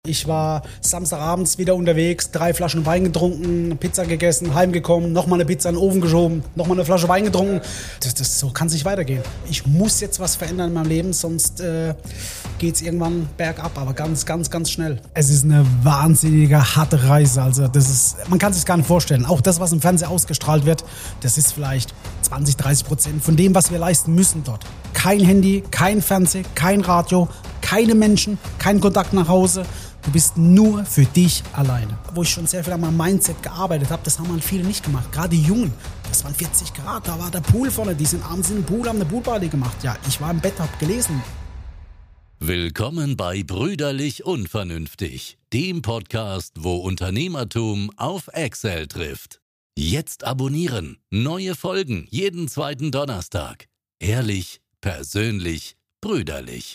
Ich war Samstagabends wieder unterwegs, 3 Flaschen Wein getrunken, Pizza gegessen, heimgekommen, nochmal eine Pizza in den Ofen geschoben, nochmal eine Flasche Wein getrunken. So kann es nicht weitergehen. Ich muss jetzt was verändern in meinem Leben, sonst geht es irgendwann bergab, aber ganz, ganz, ganz schnell. Es ist eine wahnsinnige, harte Reise. Also man kann sich gar nicht vorstellen. Auch das, was im Fernsehen ausgestrahlt wird, das ist vielleicht 20-30% von dem, was wir leisten müssen dort. Kein Handy, kein Fernsehen, kein Radio, keine Menschen, kein Kontakt nach Hause. Du bist nur für dich alleine. Wo ich schon sehr viel an meinem Mindset gearbeitet habe, das haben halt viele nicht gemacht. Gerade die Jungen, das waren 40 Grad, da war der Pool vorne, die sind abends in den Pool, haben eine Poolparty gemacht. Ja, ich war im Bett, hab gelesen. Willkommen bei Brüderlich Unvernünftig, dem Podcast, wo Unternehmertum auf Excel trifft. Jetzt abonnieren, neue Folgen jeden zweiten Donnerstag. Ehrlich, persönlich, brüderlich.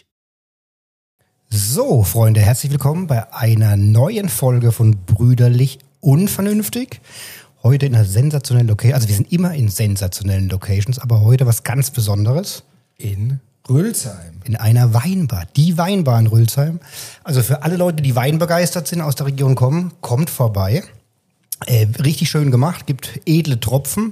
So, Freunde, herzlich willkommen bei einer neuen Folge von Brüderlich Unvernünftig. Heute in einer sensationellen Location, also wir sind immer in sensationellen Locations, aber heute was ganz Besonderes. In Rülsheim. In einer Weinbar, die Weinbar in Rülsheim. Also für alle Leute, die weinbegeistert sind, aus der Region kommen, kommt vorbei. Richtig schön gemacht, gibt edle Tropfen.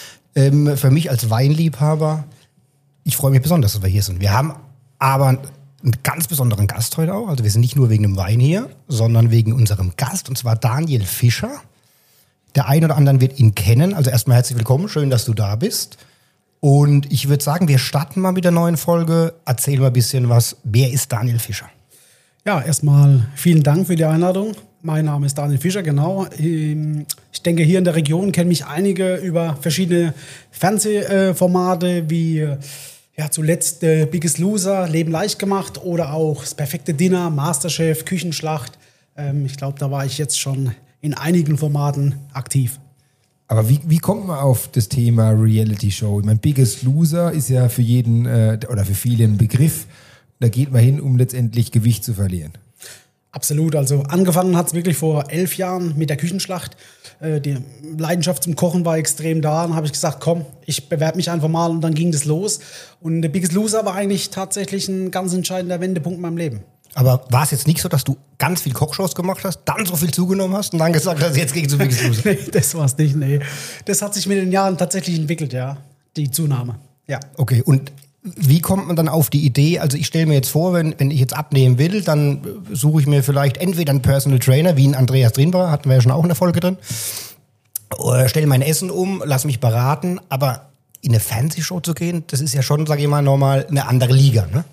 Für mich als Weinliebhaber, ich freue mich besonders, dass wir hier sind. Wir haben aber einen ganz besonderen Gast heute auch. Also wir sind nicht nur wegen dem Wein hier, sondern wegen unserem Gast, und zwar Daniel Fischer. Der ein oder andere wird ihn kennen. Also erstmal herzlich willkommen, schön, dass du da bist. Und ich würde sagen, wir starten mal mit der neuen Folge. Erzähl mal ein bisschen was. Wer ist Daniel Fischer? Ja, erstmal vielen Dank für die Einladung. Mein Name ist Daniel Fischer, genau. Ich denke, hier in der Region kennen mich einige über verschiedene Fernsehformate wie zuletzt Biggest Loser, Leben leicht gemacht oder auch das perfekte Dinner, Masterchef, Küchenschlacht. Ich glaube, da war ich jetzt schon in einigen Formaten aktiv. Aber wie kommt man auf das Thema Reality Show? Ich meine, Biggest Loser ist ja für jeden oder für viele ein Begriff. Da geht man hin, um letztendlich Gewicht zu verlieren. Absolut, also angefangen hat es wirklich vor 11 Jahren mit der Küchenschlacht. Die Leidenschaft zum Kochen war extrem da. Dann habe ich gesagt, komm, ich bewerbe mich einfach mal, und dann ging das los. Und der Biggest Loser war eigentlich tatsächlich ein ganz entscheidender Wendepunkt in meinem Leben. Aber war es jetzt nicht so, dass du ganz viel Kochshows gemacht hast, dann so viel zugenommen hast und dann gesagt hast, jetzt gehe ich zu Biggest Loser? Nee, das war es nicht, nee. Das hat sich mit den Jahren tatsächlich entwickelt, ja, die Zunahme, ja. Okay, und wie kommt man dann auf die Idee? Also ich stelle mir jetzt vor, wenn ich jetzt abnehmen will, dann suche ich mir vielleicht entweder einen Personal Trainer, wie ein Andreas drin war, hatten wir ja schon auch in der Folge drin, oder stelle mein Essen um, lass mich beraten, aber in eine Fernsehshow zu gehen, das ist ja schon, sage ich mal, nochmal eine andere Liga, ne?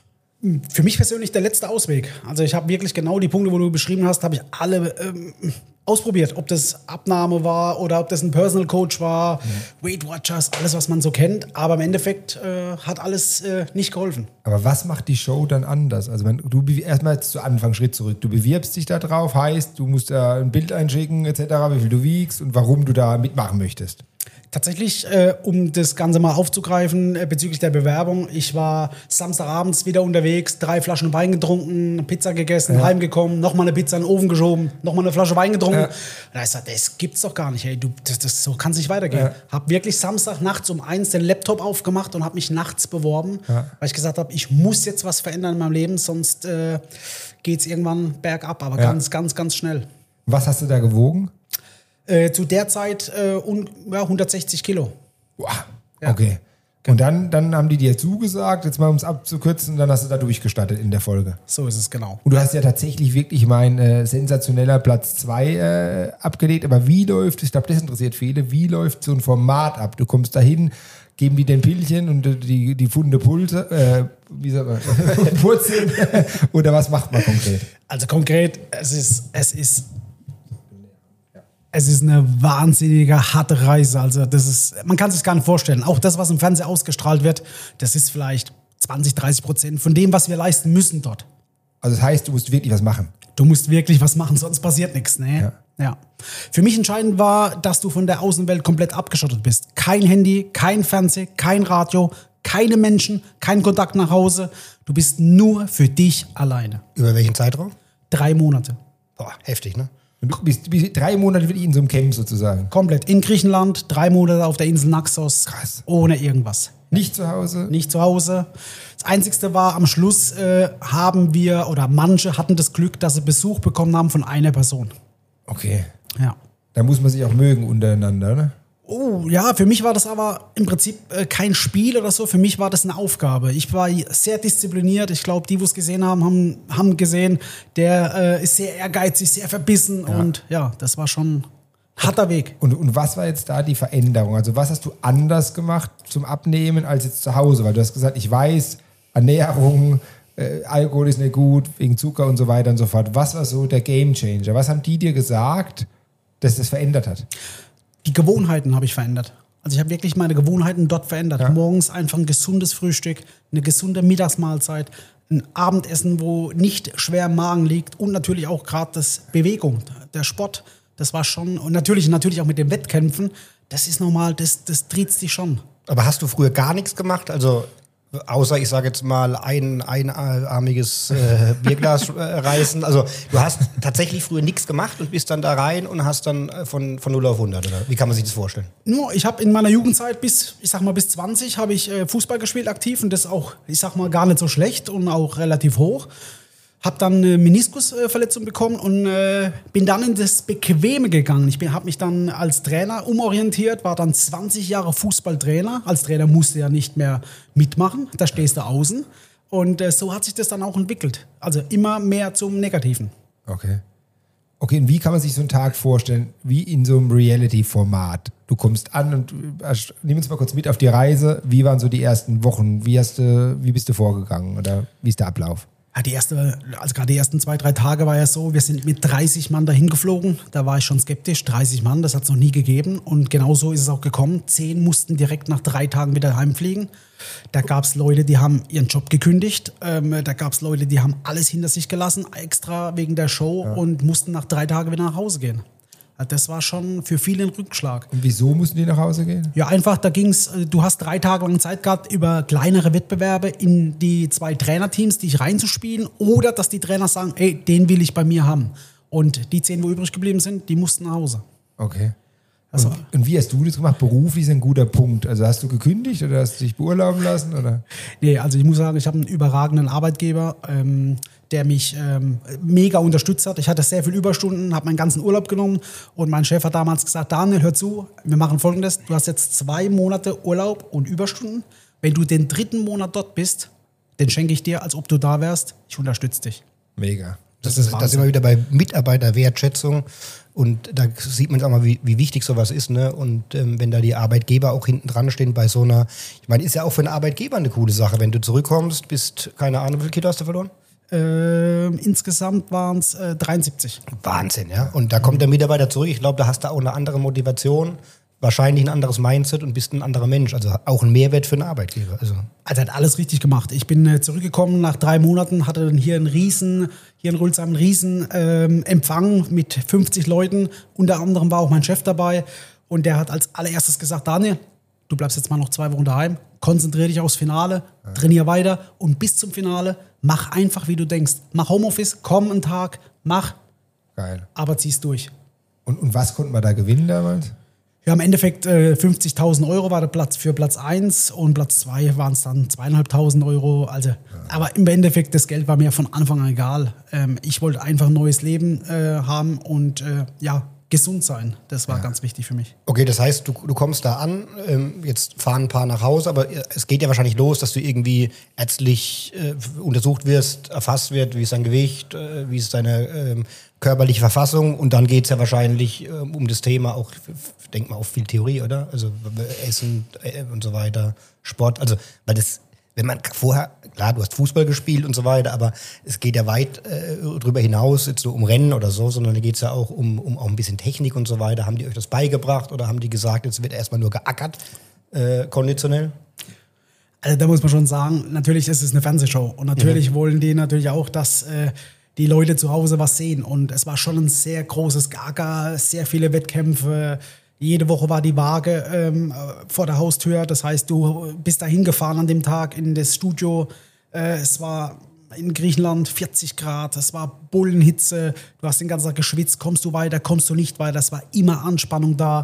Für mich persönlich der letzte Ausweg. Also ich habe wirklich genau die Punkte, wo du beschrieben hast, habe ich alle ausprobiert. Ob das Abnahme war oder ob das ein Personal Coach war, Weight Watchers, alles, was man so kennt. Aber im Endeffekt hat alles nicht geholfen. Aber was macht die Show dann anders? Also du erstmal jetzt zu Anfang, Schritt zurück. Du bewirbst dich da drauf, heißt, du musst da ein Bild einschicken etc., wie viel du wiegst und warum du da mitmachen möchtest. Tatsächlich, um das Ganze mal aufzugreifen, bezüglich der Bewerbung, ich war Samstagabends wieder unterwegs, 3 Flaschen Wein getrunken, Pizza gegessen, heimgekommen, nochmal eine Pizza in den Ofen geschoben, nochmal eine Flasche Wein getrunken. Da habe ich gesagt, das gibt's doch gar nicht, hey, so kann es nicht weitergehen. Ja. Hab wirklich Samstag nachts um 1 den Laptop aufgemacht und habe mich nachts beworben, weil ich gesagt habe, ich muss jetzt was verändern in meinem Leben, sonst geht's irgendwann bergab, aber ganz, ganz, ganz schnell. Was hast du da gewogen? Zu der Zeit 160 Kilo. Wow. Ja. Okay. Und dann haben die dir zugesagt, jetzt mal um es abzukürzen, dann hast du da durchgestartet in der Folge. So ist es, genau. Und du hast ja tatsächlich wirklich mein sensationeller Platz 2 abgelegt. Aber wie läuft, ich glaube, das interessiert viele, wie läuft so ein Format ab? Du kommst dahin, geben die den Pillchen und die Funde Pulse, wie sagt man, Purzeln? Oder was macht man konkret? Also konkret, es ist eine wahnsinnige, harte Reise. Also man kann sich gar nicht vorstellen. Auch das, was im Fernsehen ausgestrahlt wird, das ist vielleicht 20-30% von dem, was wir leisten müssen dort. Also das heißt, du musst wirklich was machen? Du musst wirklich was machen, sonst passiert nichts. Ne? Ja. Für mich entscheidend war, dass du von der Außenwelt komplett abgeschottet bist. Kein Handy, kein Fernsehen, kein Radio, keine Menschen, kein Kontakt nach Hause. Du bist nur für dich alleine. Über welchen Zeitraum? 3 Monate. Boah, heftig, ne? Und du bist 3 Monate wirklich in so einem Camp sozusagen? Komplett. In Griechenland, 3 Monate auf der Insel Naxos. Krass. Ohne irgendwas. Nicht zu Hause? Nicht zu Hause. Das Einzigste war, am Schluss haben wir, oder manche hatten das Glück, dass sie Besuch bekommen haben von einer Person. Okay. Ja. Da muss man sich auch mögen untereinander, ne? Oh, ja, für mich war das aber im Prinzip kein Spiel oder so. Für mich war das eine Aufgabe. Ich war sehr diszipliniert. Ich glaube, die es gesehen haben, haben gesehen, der ist sehr ehrgeizig, sehr verbissen. Ja. Und ja, das war schon ein harter Weg. Und was war jetzt da die Veränderung? Also was hast du anders gemacht zum Abnehmen als jetzt zu Hause? Weil du hast gesagt, ich weiß, Ernährung, Alkohol ist nicht gut, wegen Zucker und so weiter und so fort. Was war so der Gamechanger? Was haben die dir gesagt, dass das verändert hat? Die Gewohnheiten habe ich verändert. Also ich habe wirklich meine Gewohnheiten dort verändert. Ja. Morgens einfach ein gesundes Frühstück, eine gesunde Mittagsmahlzeit, ein Abendessen, wo nicht schwer im Magen liegt und natürlich auch gerade das Bewegung, der Sport. Das war schon, und natürlich auch mit den Wettkämpfen, das ist normal, das triezt dich schon. Aber hast du früher gar nichts gemacht? Also außer, ich sage jetzt mal, ein einarmiges Bierglas reißen. Also du hast tatsächlich früher nichts gemacht und bist dann da rein und hast dann von 0 auf 100, oder? Wie kann man sich das vorstellen? Nur, ich habe in meiner Jugendzeit bis 20 habe ich Fußball gespielt aktiv und das auch, ich sag mal, gar nicht so schlecht und auch relativ hoch. Habe dann eine Meniskusverletzung bekommen und bin dann in das Bequeme gegangen. Ich habe mich dann als Trainer umorientiert, war dann 20 Jahre Fußballtrainer. Als Trainer musste ja nicht mehr mitmachen, da stehst du außen. Und so hat sich das dann auch entwickelt. Also immer mehr zum Negativen. Okay. Okay, und wie kann man sich so einen Tag vorstellen, wie in so einem Reality-Format? Du kommst an und nimm uns mal kurz mit auf die Reise. Wie waren so die ersten Wochen? Wie bist du vorgegangen oder wie ist der Ablauf? Ja, gerade die ersten 2-3 Tage war ja so, wir sind mit 30 Mann dahin geflogen. Da war ich schon skeptisch. 30 Mann, das hat es noch nie gegeben. Und genau so ist es auch gekommen. 10 mussten direkt nach 3 Tagen wieder heimfliegen. Da gab es Leute, die haben ihren Job gekündigt. Da gab es Leute, die haben alles hinter sich gelassen, extra wegen der Show und mussten nach 3 Tagen wieder nach Hause gehen. Das war schon für viele ein Rückschlag. Und wieso mussten die nach Hause gehen? Ja, einfach, du hast 3 Tage lang Zeit gehabt, über kleinere Wettbewerbe in die 2 Trainerteams, dich reinzuspielen oder dass die Trainer sagen, ey, den will ich bei mir haben. Und die 10, wo übrig geblieben sind, die mussten nach Hause. Okay. Und wie hast du das gemacht? Beruflich ist ein guter Punkt. Also hast du gekündigt oder hast du dich beurlauben lassen? Oder? Nee, also ich muss sagen, ich habe einen überragenden Arbeitgeber, der mich mega unterstützt hat. Ich hatte sehr viel Überstunden, habe meinen ganzen Urlaub genommen und mein Chef hat damals gesagt, Daniel, hör zu, wir machen Folgendes, du hast jetzt 2 Monate Urlaub und Überstunden. Wenn du den 3. Monat dort bist, den schenke ich dir, als ob du da wärst. Ich unterstütze dich. Mega. Das sind wir wieder bei Mitarbeiterwertschätzung und da sieht man auch mal, wie wichtig sowas ist, ne? Und wenn da die Arbeitgeber auch hinten dran stehen bei so einer, ich meine, ist ja auch für einen Arbeitgeber eine coole Sache, wenn du zurückkommst, bist, keine Ahnung, wie viele Kilo hast du verloren? Insgesamt waren es 73. Wahnsinn, ja. Und da kommt der Mitarbeiter zurück, ich glaube, da hast du auch eine andere Motivation, wahrscheinlich ein anderes Mindset und bist ein anderer Mensch. Also auch ein Mehrwert für einen Arbeitgeber. Also hat alles richtig gemacht. Ich bin zurückgekommen nach 3 Monaten, hatte dann hier in Rülsheim einen riesen Empfang mit 50 Leuten. Unter anderem war auch mein Chef dabei und der hat als allererstes gesagt, Daniel, du bleibst jetzt mal noch 2 Wochen daheim, konzentriere dich aufs Finale, trainier weiter und bis zum Finale mach einfach, wie du denkst. Mach Homeoffice, komm einen Tag, mach, geil. Aber zieh's durch. Und was konnten wir da gewinnen damals? Ja, im Endeffekt 50.000 Euro war der Platz für Platz 1 und Platz 2 waren es dann 2.500 Euro. Also, aber im Endeffekt, das Geld war mir von Anfang an egal. Ich wollte einfach ein neues Leben haben und gesund sein. Das war ganz wichtig für mich. Okay, das heißt, du kommst da an, jetzt fahren ein paar nach Hause, aber es geht ja wahrscheinlich los, dass du irgendwie ärztlich untersucht wirst, erfasst wird, wie ist dein Gewicht, wie ist deine körperliche Verfassung und dann geht es ja wahrscheinlich um das Thema auch, denk mal, auf viel Theorie, oder? Also Essen und so weiter, Sport, also weil das, wenn man vorher, klar, du hast Fußball gespielt und so weiter, aber es geht ja weit drüber hinaus, jetzt so um Rennen oder so, sondern da geht es ja auch um auch ein bisschen Technik und so weiter. Haben die euch das beigebracht oder haben die gesagt, jetzt wird erstmal nur geackert, konditionell? Also da muss man schon sagen, natürlich ist es eine Fernsehshow und natürlich wollen die natürlich auch, dass die Leute zu Hause was sehen und es war schon ein sehr großes Geacker, sehr viele Wettkämpfe. Jede Woche war die Waage vor der Haustür. Das heißt, du bist da hingefahren an dem Tag in das Studio. Es war in Griechenland 40 Grad. Es war Bullenhitze. Du hast den ganzen Tag geschwitzt. Kommst du weiter, kommst du nicht weiter. Es war immer Anspannung da.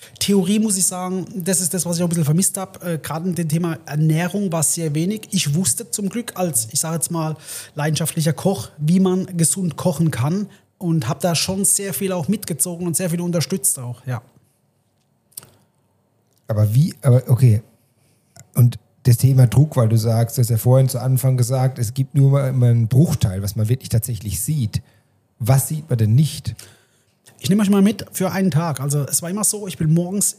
Theorie muss ich sagen, das ist das, was ich auch ein bisschen vermisst habe. Gerade in dem Thema Ernährung war es sehr wenig. Ich wusste zum Glück als, ich sage jetzt mal, leidenschaftlicher Koch, wie man gesund kochen kann und habe da schon sehr viel auch mitgezogen und sehr viel unterstützt auch, ja. Aber okay. Und das Thema Druck, weil du sagst, du hast ja vorhin zu Anfang gesagt, es gibt nur immer einen Bruchteil, was man wirklich tatsächlich sieht. Was sieht man denn nicht? Ich nehme euch mal mit für einen Tag. Also es war immer so, ich bin morgens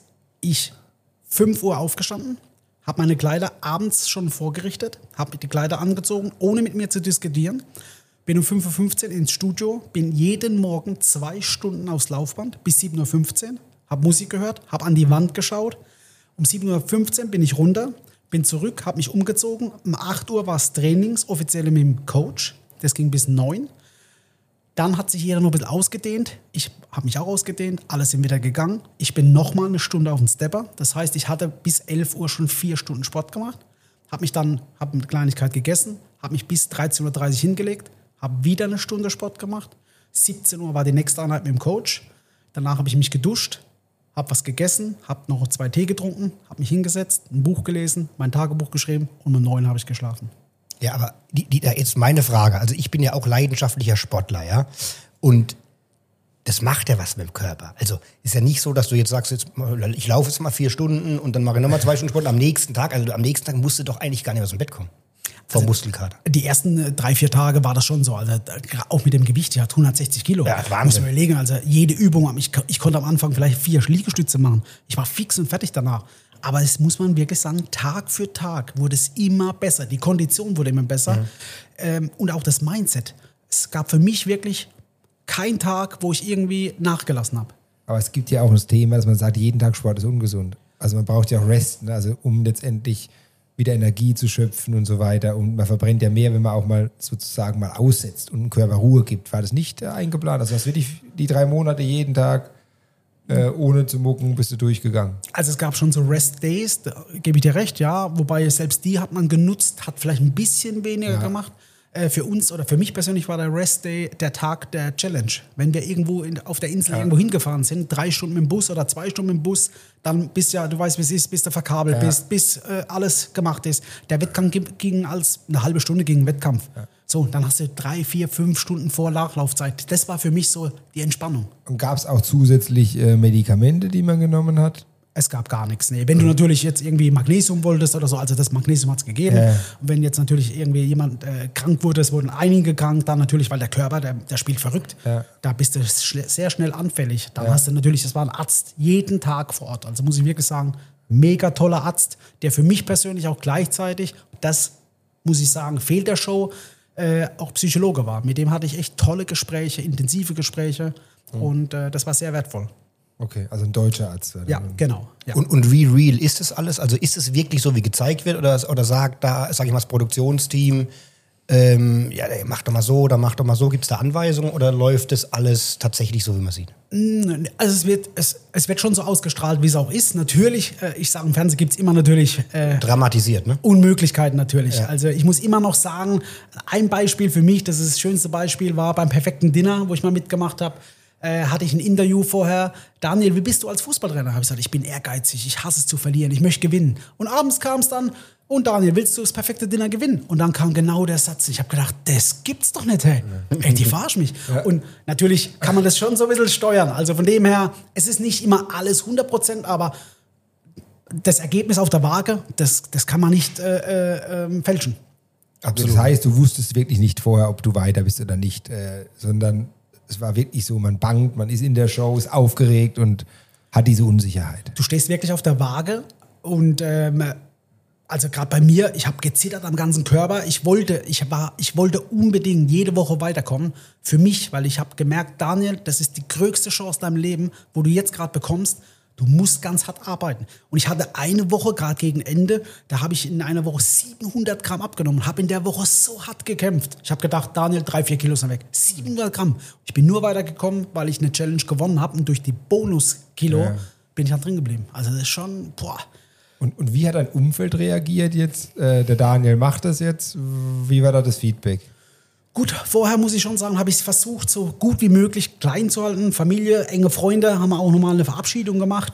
5 Uhr aufgestanden, habe meine Kleider abends schon vorgerichtet, habe die Kleider angezogen, ohne mit mir zu diskutieren. Bin um 5:15 Uhr ins Studio, bin jeden Morgen 2 Stunden aufs Laufband bis 7:15 Uhr, habe Musik gehört, habe an die Wand geschaut. Um 7:15 Uhr bin ich runter, bin zurück, habe mich umgezogen. Um 8 Uhr war es Trainings, offiziell mit dem Coach. Das ging bis 9 Uhr. Dann hat sich jeder noch ein bisschen ausgedehnt. Ich habe mich auch ausgedehnt. Alle sind wieder gegangen. Ich bin nochmal eine Stunde auf den Stepper. Das heißt, ich hatte bis 11 Uhr schon 4 Stunden Sport gemacht. Habe eine Kleinigkeit gegessen, habe mich bis 13:30 Uhr hingelegt, habe wieder eine Stunde Sport gemacht. 17 Uhr war die nächste Einheit mit dem Coach. Danach habe ich mich geduscht, habe was gegessen, habe noch 2 Tee getrunken, habe mich hingesetzt, ein Buch gelesen, mein Tagebuch geschrieben und um 9 Uhr habe ich geschlafen. Ja, aber da jetzt meine Frage. Also ich bin ja auch leidenschaftlicher Sportler, ja. Und das macht ja was mit dem Körper. Also ist ja nicht so, dass du jetzt sagst, ich laufe jetzt mal 4 Stunden und dann mache ich nochmal 2 Stunden Sport. Am nächsten Tag musst du doch eigentlich gar nicht aus dem Bett kommen. Vom Muskelkater. Die ersten 3-4 Tage war das schon so. Also auch mit dem Gewicht, die hat 160 Kilo. Ja, Wahnsinn. Muss man überlegen, also jede Übung, ich konnte am Anfang vielleicht 4 Liegestütze machen. Ich war fix und fertig danach. Aber es muss man wirklich sagen, Tag für Tag wurde es immer besser. Die Kondition wurde immer besser. Und auch das Mindset. Es gab für mich wirklich keinen Tag, wo ich irgendwie nachgelassen habe. Aber es gibt ja auch das Thema, dass man sagt, jeden Tag Sport ist ungesund. Also man braucht ja auch Rest, ne? Also um letztendlich wieder Energie zu schöpfen und so weiter. Und man verbrennt ja mehr, wenn man auch mal sozusagen mal aussetzt und dem Körper Ruhe gibt. War das nicht eingeplant? Also hast du wirklich die 3 Monate jeden Tag ohne zu mucken bist du durchgegangen? Also es gab schon so Rest-Days, da gebe ich dir recht, ja. Wobei selbst die hat man genutzt, hat vielleicht ein bisschen weniger gemacht. Für uns oder für mich persönlich war der Rest-Day der Tag der Challenge. Wenn wir irgendwo auf der Insel irgendwo hingefahren sind, 3 Stunden mit dem Bus oder 2 Stunden mit dem Bus, dann bist ja, du weißt, wie es ist, bis du verkabelt bist, bis alles gemacht ist. Der Wettkampf ging als eine halbe Stunde gegen den Wettkampf. Ja. So, dann hast du 3, 4, 5 Stunden vor Nachlaufzeit. Das war für mich so die Entspannung. Und gab es auch zusätzlich Medikamente, die man genommen hat? Es gab gar nichts. Nee. Wenn du natürlich jetzt irgendwie Magnesium wolltest oder so, also das Magnesium hat es gegeben. Und wenn jetzt natürlich irgendwie jemand krank wurde, es wurden einige krank, dann natürlich, weil der Körper, der spielt verrückt. Ja. Da bist du sehr schnell anfällig. Dann hast du natürlich, das war ein Arzt jeden Tag vor Ort. Also muss ich wirklich sagen, mega toller Arzt, der für mich persönlich auch gleichzeitig, das muss ich sagen, fehlt der Show, auch Psychologe war. Mit dem hatte ich echt tolle Gespräche, intensive Gespräche und das war sehr wertvoll. Okay, also ein deutscher Arzt. Ja, genau. Ja. Und wie real ist das alles? Also ist es wirklich so, wie gezeigt wird? Oder sagt da, sag ich mal, das Produktionsteam, mach doch mal so oder mach doch mal so. Gibt es da Anweisungen oder läuft das alles tatsächlich so, wie man sieht? Also es wird schon so ausgestrahlt, wie es auch ist. Natürlich, ich sage, im Fernsehen gibt es immer natürlich dramatisiert, ne? Unmöglichkeiten natürlich. Ja. Also ich muss immer noch sagen, ein Beispiel für mich, das ist das schönste Beispiel, war beim perfekten Dinner, wo ich mal mitgemacht habe. Hatte ich ein Interview vorher. Daniel, wie bist du als Fußballtrainer? Habe ich gesagt, ich bin ehrgeizig, ich hasse es zu verlieren, ich möchte gewinnen. Und abends kam es dann, und Daniel, willst du das perfekte Dinner gewinnen? Und dann kam genau der Satz. Ich habe gedacht, das gibt's doch nicht, hey. Ey, die verarsch mich. Ja. Und natürlich kann man das schon so ein bisschen steuern. Also von dem her, es ist nicht immer alles 100%, aber das Ergebnis auf der Waage, das kann man nicht fälschen. Absolut. Das heißt, du wusstest wirklich nicht vorher, ob du weiter bist oder nicht, sondern es war wirklich so, man bangt, man ist in der Show, ist aufgeregt und hat diese Unsicherheit. Du stehst wirklich auf der Waage und also gerade bei mir, ich habe gezittert am ganzen Körper. Ich wollte unbedingt jede Woche weiterkommen. Für mich, weil ich habe gemerkt, Daniel, das ist die größte Chance in deinem Leben, wo du jetzt gerade bekommst. Du musst ganz hart arbeiten. Und ich hatte eine Woche, gerade gegen Ende, da habe ich in einer Woche 700 Gramm abgenommen, habe in der Woche so hart gekämpft. Ich habe gedacht, Daniel, 3-4 Kilo sind weg. 700 Gramm. Ich bin nur weitergekommen, weil ich eine Challenge gewonnen habe und durch die Bonuskilo bin ich halt drin geblieben. Also das ist schon, boah. Und wie hat dein Umfeld reagiert jetzt? Der Daniel macht das jetzt. Wie war da das Feedback? Gut, vorher muss ich schon sagen, habe ich es versucht, so gut wie möglich klein zu halten. Familie, enge Freunde haben auch nochmal eine Verabschiedung gemacht.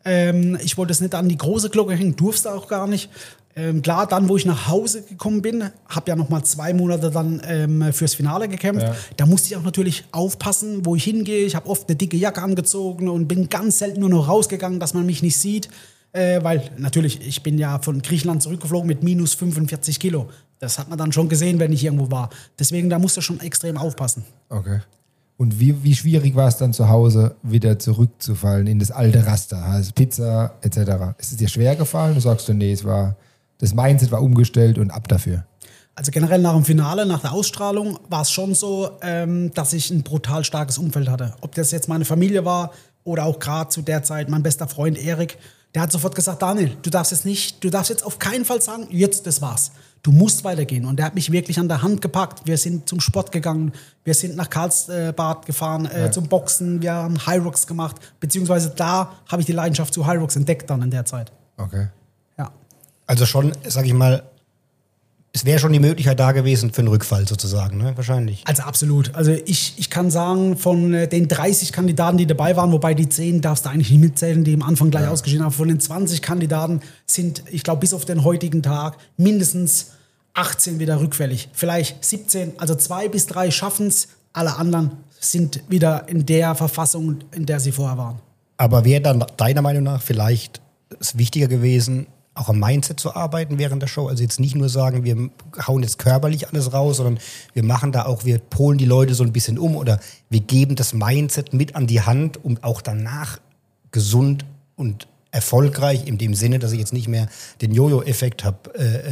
Ich wollte es nicht an die große Glocke hängen, durfte auch gar nicht. Klar, dann, wo ich nach Hause gekommen bin, habe ja nochmal 2 Monate dann fürs Finale gekämpft. Ja. Da musste ich auch natürlich aufpassen, wo ich hingehe. Ich habe oft eine dicke Jacke angezogen und bin ganz selten nur noch rausgegangen, dass man mich nicht sieht. Weil natürlich, ich bin ja von Griechenland zurückgeflogen mit minus 45 Kilo. Das hat man dann schon gesehen, wenn ich irgendwo war. Deswegen, da musst du schon extrem aufpassen. Okay. Und wie schwierig war es dann zu Hause, wieder zurückzufallen in das alte Raster? Also Pizza etc. Ist es dir schwer gefallen? Du sagst, nee, das Mindset war umgestellt und ab dafür. Also generell nach dem Finale, nach der Ausstrahlung, war es schon so, dass ich ein brutal starkes Umfeld hatte. Ob das jetzt meine Familie war oder auch gerade zu der Zeit mein bester Freund Erik, der hat sofort gesagt, Daniel, du darfst jetzt auf keinen Fall sagen, jetzt, das war's. Du musst weitergehen. Und der hat mich wirklich an der Hand gepackt. Wir sind zum Sport gegangen, wir sind nach Karlsbad gefahren, zum Boxen, wir haben Hyrox gemacht, beziehungsweise da habe ich die Leidenschaft zu Hyrox entdeckt dann in der Zeit. Okay. Ja. Also schon, sag ich mal, es wäre schon die Möglichkeit da gewesen für einen Rückfall sozusagen, ne? Wahrscheinlich. Also absolut. Also ich kann sagen, von den 30 Kandidaten, die dabei waren, wobei die 10 darfst du eigentlich nicht mitzählen, die am Anfang gleich ausgeschieden haben, von den 20 Kandidaten sind, ich glaube, bis auf den heutigen Tag mindestens 18 wieder rückfällig. Vielleicht 17, also 2 bis 3 schaffen es, alle anderen sind wieder in der Verfassung, in der sie vorher waren. Aber wäre dann deiner Meinung nach vielleicht es wichtiger gewesen, auch am Mindset zu arbeiten während der Show? Also jetzt nicht nur sagen, wir hauen jetzt körperlich alles raus, sondern wir machen da auch, wir polen die Leute so ein bisschen um oder wir geben das Mindset mit an die Hand, um auch danach gesund und erfolgreich, in dem Sinne, dass ich jetzt nicht mehr den Jojo-Effekt habe,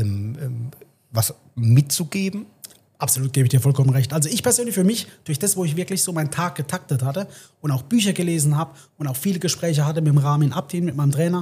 was mitzugeben? Absolut, gebe ich dir vollkommen recht. Also ich persönlich für mich, durch das, wo ich wirklich so meinen Tag getaktet hatte und auch Bücher gelesen habe und auch viele Gespräche hatte mit dem Ramin Abdin, mit meinem Trainer,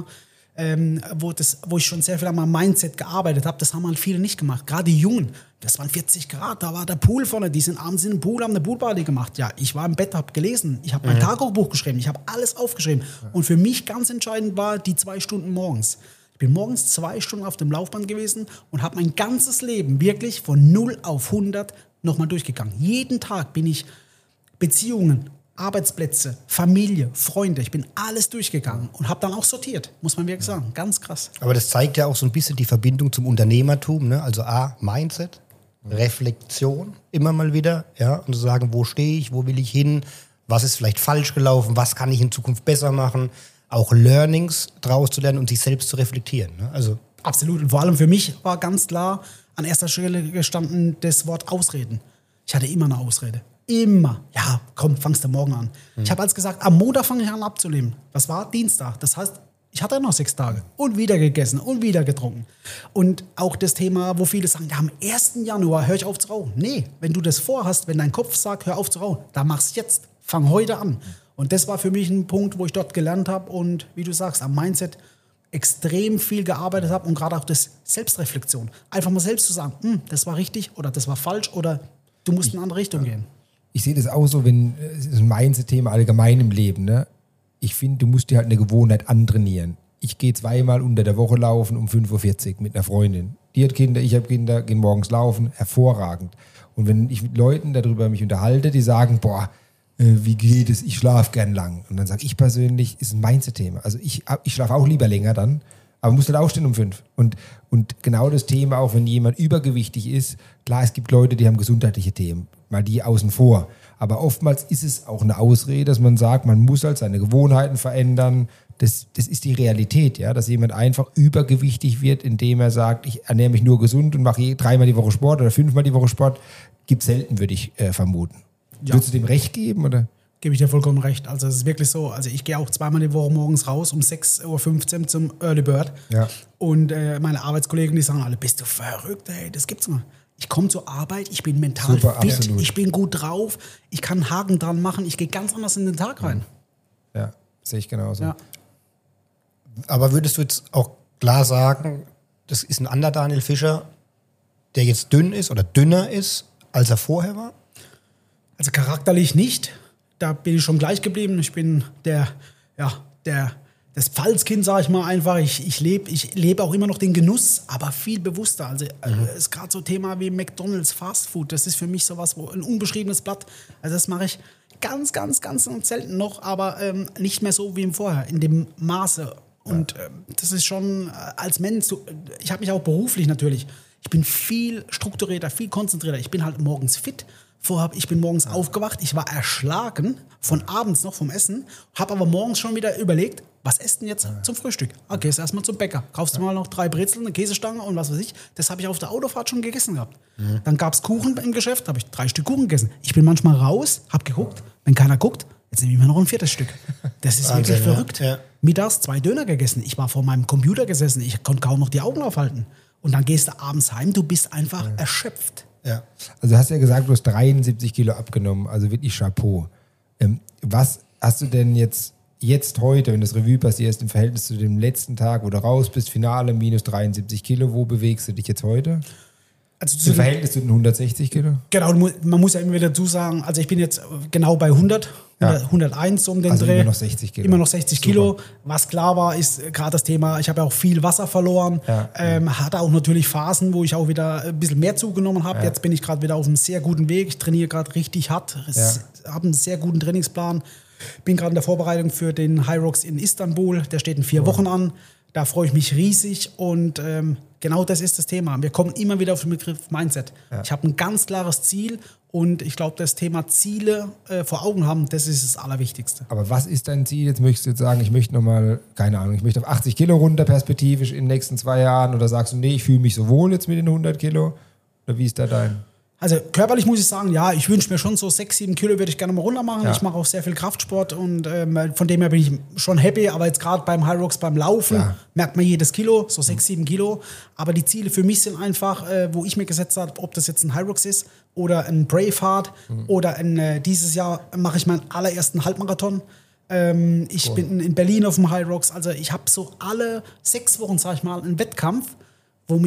wo ich schon sehr viel an meinem Mindset gearbeitet habe, das haben halt viele nicht gemacht. Gerade die Jungen, das waren 40 Grad, da war der Pool vorne, die sind abends in den Pool, haben eine Poolparty gemacht. Ja, ich war im Bett, habe gelesen, ich habe mein Tagebuch geschrieben, ich habe alles aufgeschrieben. Und für mich ganz entscheidend war die 2 Stunden morgens. Ich bin morgens 2 Stunden auf dem Laufband gewesen und habe mein ganzes Leben wirklich von 0 auf 100 nochmal durchgegangen. Jeden Tag bin ich Beziehungen, Arbeitsplätze, Familie, Freunde, ich bin alles durchgegangen und habe dann auch sortiert, muss man wirklich sagen. Ganz krass. Aber das zeigt ja auch so ein bisschen die Verbindung zum Unternehmertum, ne? Also Mindset, Reflexion, immer mal wieder, ja, und zu sagen, wo stehe ich, wo will ich hin, was ist vielleicht falsch gelaufen, was kann ich in Zukunft besser machen, auch Learnings draus zu lernen und sich selbst zu reflektieren, ne? Also absolut. Und vor allem für mich war ganz klar an erster Stelle gestanden das Wort Ausreden. Ich hatte immer eine Ausrede. Immer. Ja, komm, fangst du morgen an. Ich habe als gesagt, am Montag fange ich an abzunehmen. Das war Dienstag. Das heißt, ich hatte noch 6 Tage. Und wieder gegessen und wieder getrunken. Und auch das Thema, wo viele sagen, ja, am 1. Januar höre ich auf zu rauchen. Nee, wenn du das vorhast, wenn dein Kopf sagt, hör auf zu rauchen, dann mach's jetzt. Fang heute an. Und das war für mich ein Punkt, wo ich dort gelernt habe und, wie du sagst, am Mindset extrem viel gearbeitet habe und gerade auch das Selbstreflexion. Einfach mal selbst zu sagen, das war richtig oder das war falsch oder du musst in eine andere Richtung gehen. Ich sehe das auch so, wenn es ist ein Mindset-Thema allgemein im Leben. Ne? Ich finde, du musst dir halt eine Gewohnheit antrainieren. Ich gehe 2-mal unter der Woche laufen um 5:40 Uhr mit einer Freundin. Die hat Kinder, ich habe Kinder, gehen morgens laufen, hervorragend. Und wenn ich mit Leuten darüber mich unterhalte, die sagen, boah, wie geht es, ich schlafe gern lang. Und dann sage ich persönlich, ist ein Mindset-Thema. Also ich schlafe auch lieber länger dann, aber muss dann aufstehen um 5. Und genau das Thema, auch wenn jemand übergewichtig ist, klar, es gibt Leute, die haben gesundheitliche Themen, mal die außen vor. Aber oftmals ist es auch eine Ausrede, dass man sagt, man muss halt seine Gewohnheiten verändern. Das ist die Realität, ja, dass jemand einfach übergewichtig wird, indem er sagt, ich ernähre mich nur gesund und mache 3-mal die Woche Sport oder 5-mal die Woche Sport. Gibt es selten, würde ich vermuten. Ja. Würdest du dem recht geben, oder? Gebe ich dir vollkommen recht. Also es ist wirklich so, also ich gehe auch 2-mal die Woche morgens raus um 6:15 Uhr zum Early Bird. Ja. Und meine Arbeitskollegen, die sagen alle, bist du verrückt, ey, das gibt's nicht. Ich komme zur Arbeit, ich bin mental super, fit, absolut. Ich bin gut drauf, ich kann einen Haken dran machen, ich gehe ganz anders in den Tag rein. Ja, sehe ich genauso. Ja. Aber würdest du jetzt auch klar sagen, das ist ein anderer Daniel Fischer, der jetzt dünn ist oder dünner ist, als er vorher war? Also charakterlich nicht. Da bin ich schon gleich geblieben. Ich bin das Pfalzkind, sage ich mal einfach. Ich lebe auch immer noch den Genuss, aber viel bewusster. Also es ist gerade so ein Thema wie McDonald's, Fast Food. Das ist für mich sowas, wo ein unbeschriebenes Blatt. Also das mache ich ganz, ganz, ganz selten noch, aber nicht mehr so wie im Vorher, in dem Maße. Und das ist schon als Mensch, ich habe mich auch beruflich natürlich, ich bin viel strukturierter, viel konzentrierter. Ich bin halt morgens fit. Ich bin morgens aufgewacht, ich war erschlagen von abends noch vom Essen, habe aber morgens schon wieder überlegt, was esst denn jetzt zum Frühstück? Gehst erstmal zum Bäcker, kaufst du mal noch 3 Brezeln, eine Käsestange und was weiß ich. Das habe ich auf der Autofahrt schon gegessen gehabt. Dann gab es Kuchen im Geschäft, habe ich 3 Stück Kuchen gegessen. Ich bin manchmal raus, habe geguckt, wenn keiner guckt, jetzt nehme ich mir noch ein 4. Stück. Das ist Wahnsinn, wirklich verrückt. ja. Mittags 2 Döner gegessen, ich war vor meinem Computer gesessen, ich konnte kaum noch die Augen aufhalten. Und dann gehst du abends heim, du bist einfach erschöpft. Ja. Also du hast ja gesagt, du hast 73 Kilo abgenommen, also wirklich Chapeau. Was hast du denn jetzt heute, wenn das Revue passierst, im Verhältnis zu dem letzten Tag, wo du raus bist, Finale, minus 73 Kilo, wo bewegst du dich jetzt heute? Also Im Verhältnis zu den 160 Kilo? Genau, man muss ja immer wieder dazu sagen, also ich bin jetzt genau bei 100, Ja. 101 um den Also Dreh. immer noch 60 Kilo. Immer noch 60 Kilo. Super. Was klar war, ist gerade das Thema, ich habe ja auch viel Wasser verloren. Ja. Hatte auch natürlich Phasen, wo ich auch wieder ein bisschen mehr zugenommen habe. Ja. Jetzt bin ich gerade wieder auf einem sehr guten Weg. Ich trainiere gerade richtig hart, habe einen sehr guten Trainingsplan. Bin gerade in der Vorbereitung für den High Rocks in Istanbul. Der steht in 4 Wochen an. Da freue ich mich riesig und genau das ist das Thema. Wir kommen immer wieder auf den Begriff Mindset. Ja. Ich habe ein ganz klares Ziel und ich glaube, das Thema Ziele vor Augen haben, das ist das Allerwichtigste. Aber was ist dein Ziel? Jetzt möchtest du sagen, ich möchte nochmal, keine Ahnung, ich möchte auf 80 Kilo runter perspektivisch in den nächsten 2 Jahren oder sagst du, nee, ich fühle mich so wohl jetzt mit den 100 Kilo? Oder wie ist da dein... Also körperlich muss ich sagen, ja, ich wünsche mir schon so 6, 7 Kilo würde ich gerne mal runter machen. Ja. Ich mache auch sehr viel Kraftsport und von dem her bin ich schon happy. Aber jetzt gerade beim High Rocks, beim Laufen, merkt man jedes Kilo, so 6, 7 Kilo. Aber die Ziele für mich sind einfach, wo ich mir gesetzt habe, ob das jetzt ein High Rocks ist oder ein Braveheart oder dieses Jahr mache ich meinen allerersten Halbmarathon. Ich bin in Berlin auf dem High Rocks. Also ich habe so alle 6 Wochen, sag ich mal, einen Wettkampf, wo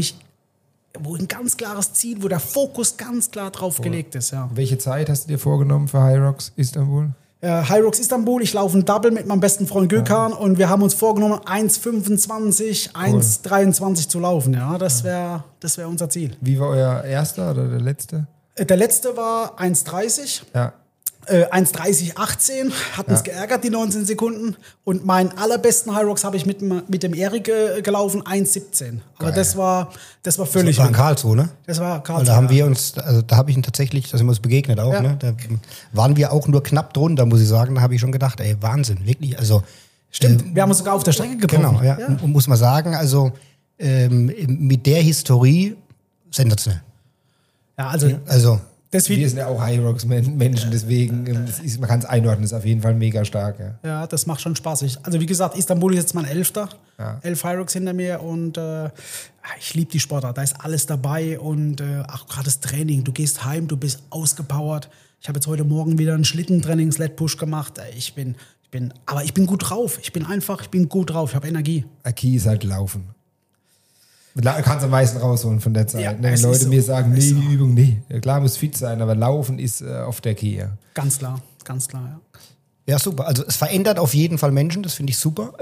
ein ganz klares Ziel, wo der Fokus ganz klar drauf gelegt ist. Ja. Welche Zeit hast du dir vorgenommen für High Rocks Istanbul? High Rocks Istanbul, ich laufe ein Double mit meinem besten Freund Gökhan und wir haben uns vorgenommen, 1,25, 1,23 zu laufen. Ja, das wär unser Ziel. Wie war euer erster oder der letzte? Der letzte war 1,30. Ja. 1,30,18, hat uns geärgert, die 19 Sekunden. Und meinen allerbesten High Rocks habe ich mit dem Erik gelaufen, 1,17. Aber das war völlig... Das war in Karlsruhe, ne? Das war Karlsruhe. Weil da haben wir uns, also da habe ich ihn tatsächlich, da sind wir uns begegnet auch, ne? Da waren wir auch nur knapp drunter, muss ich sagen. Da habe ich schon gedacht, ey, Wahnsinn, wirklich, also... Stimmt, wir haben uns sogar auf der Strecke getroffen. Genau, ja. Und muss man sagen, also mit der Historie sensationell. Ja, also wir sind ja auch High Rocks Menschen, deswegen, man kann es einordnen, ist auf jeden Fall mega stark. Ja, das macht schon spaßig. Also wie gesagt, Istanbul ist jetzt mein 11. 11 High Rocks hinter mir und ich liebe die Sportart, da ist alles dabei und auch gerade das Training, du gehst heim, du bist ausgepowert. Ich habe jetzt heute Morgen wieder ein Schlittentraining, Sled Push gemacht. Ich bin gut drauf. Ich bin gut drauf, ich habe Energie. Aki ist halt Laufen. Du kannst am meisten rausholen von der Zeit. Ja, Wenn Leute so. mir sagen, die Übung, Ja, klar, muss fit sein, aber Laufen ist auf der Key. Ganz klar, ja. Ja, super. Also es verändert auf jeden Fall Menschen, das finde ich super.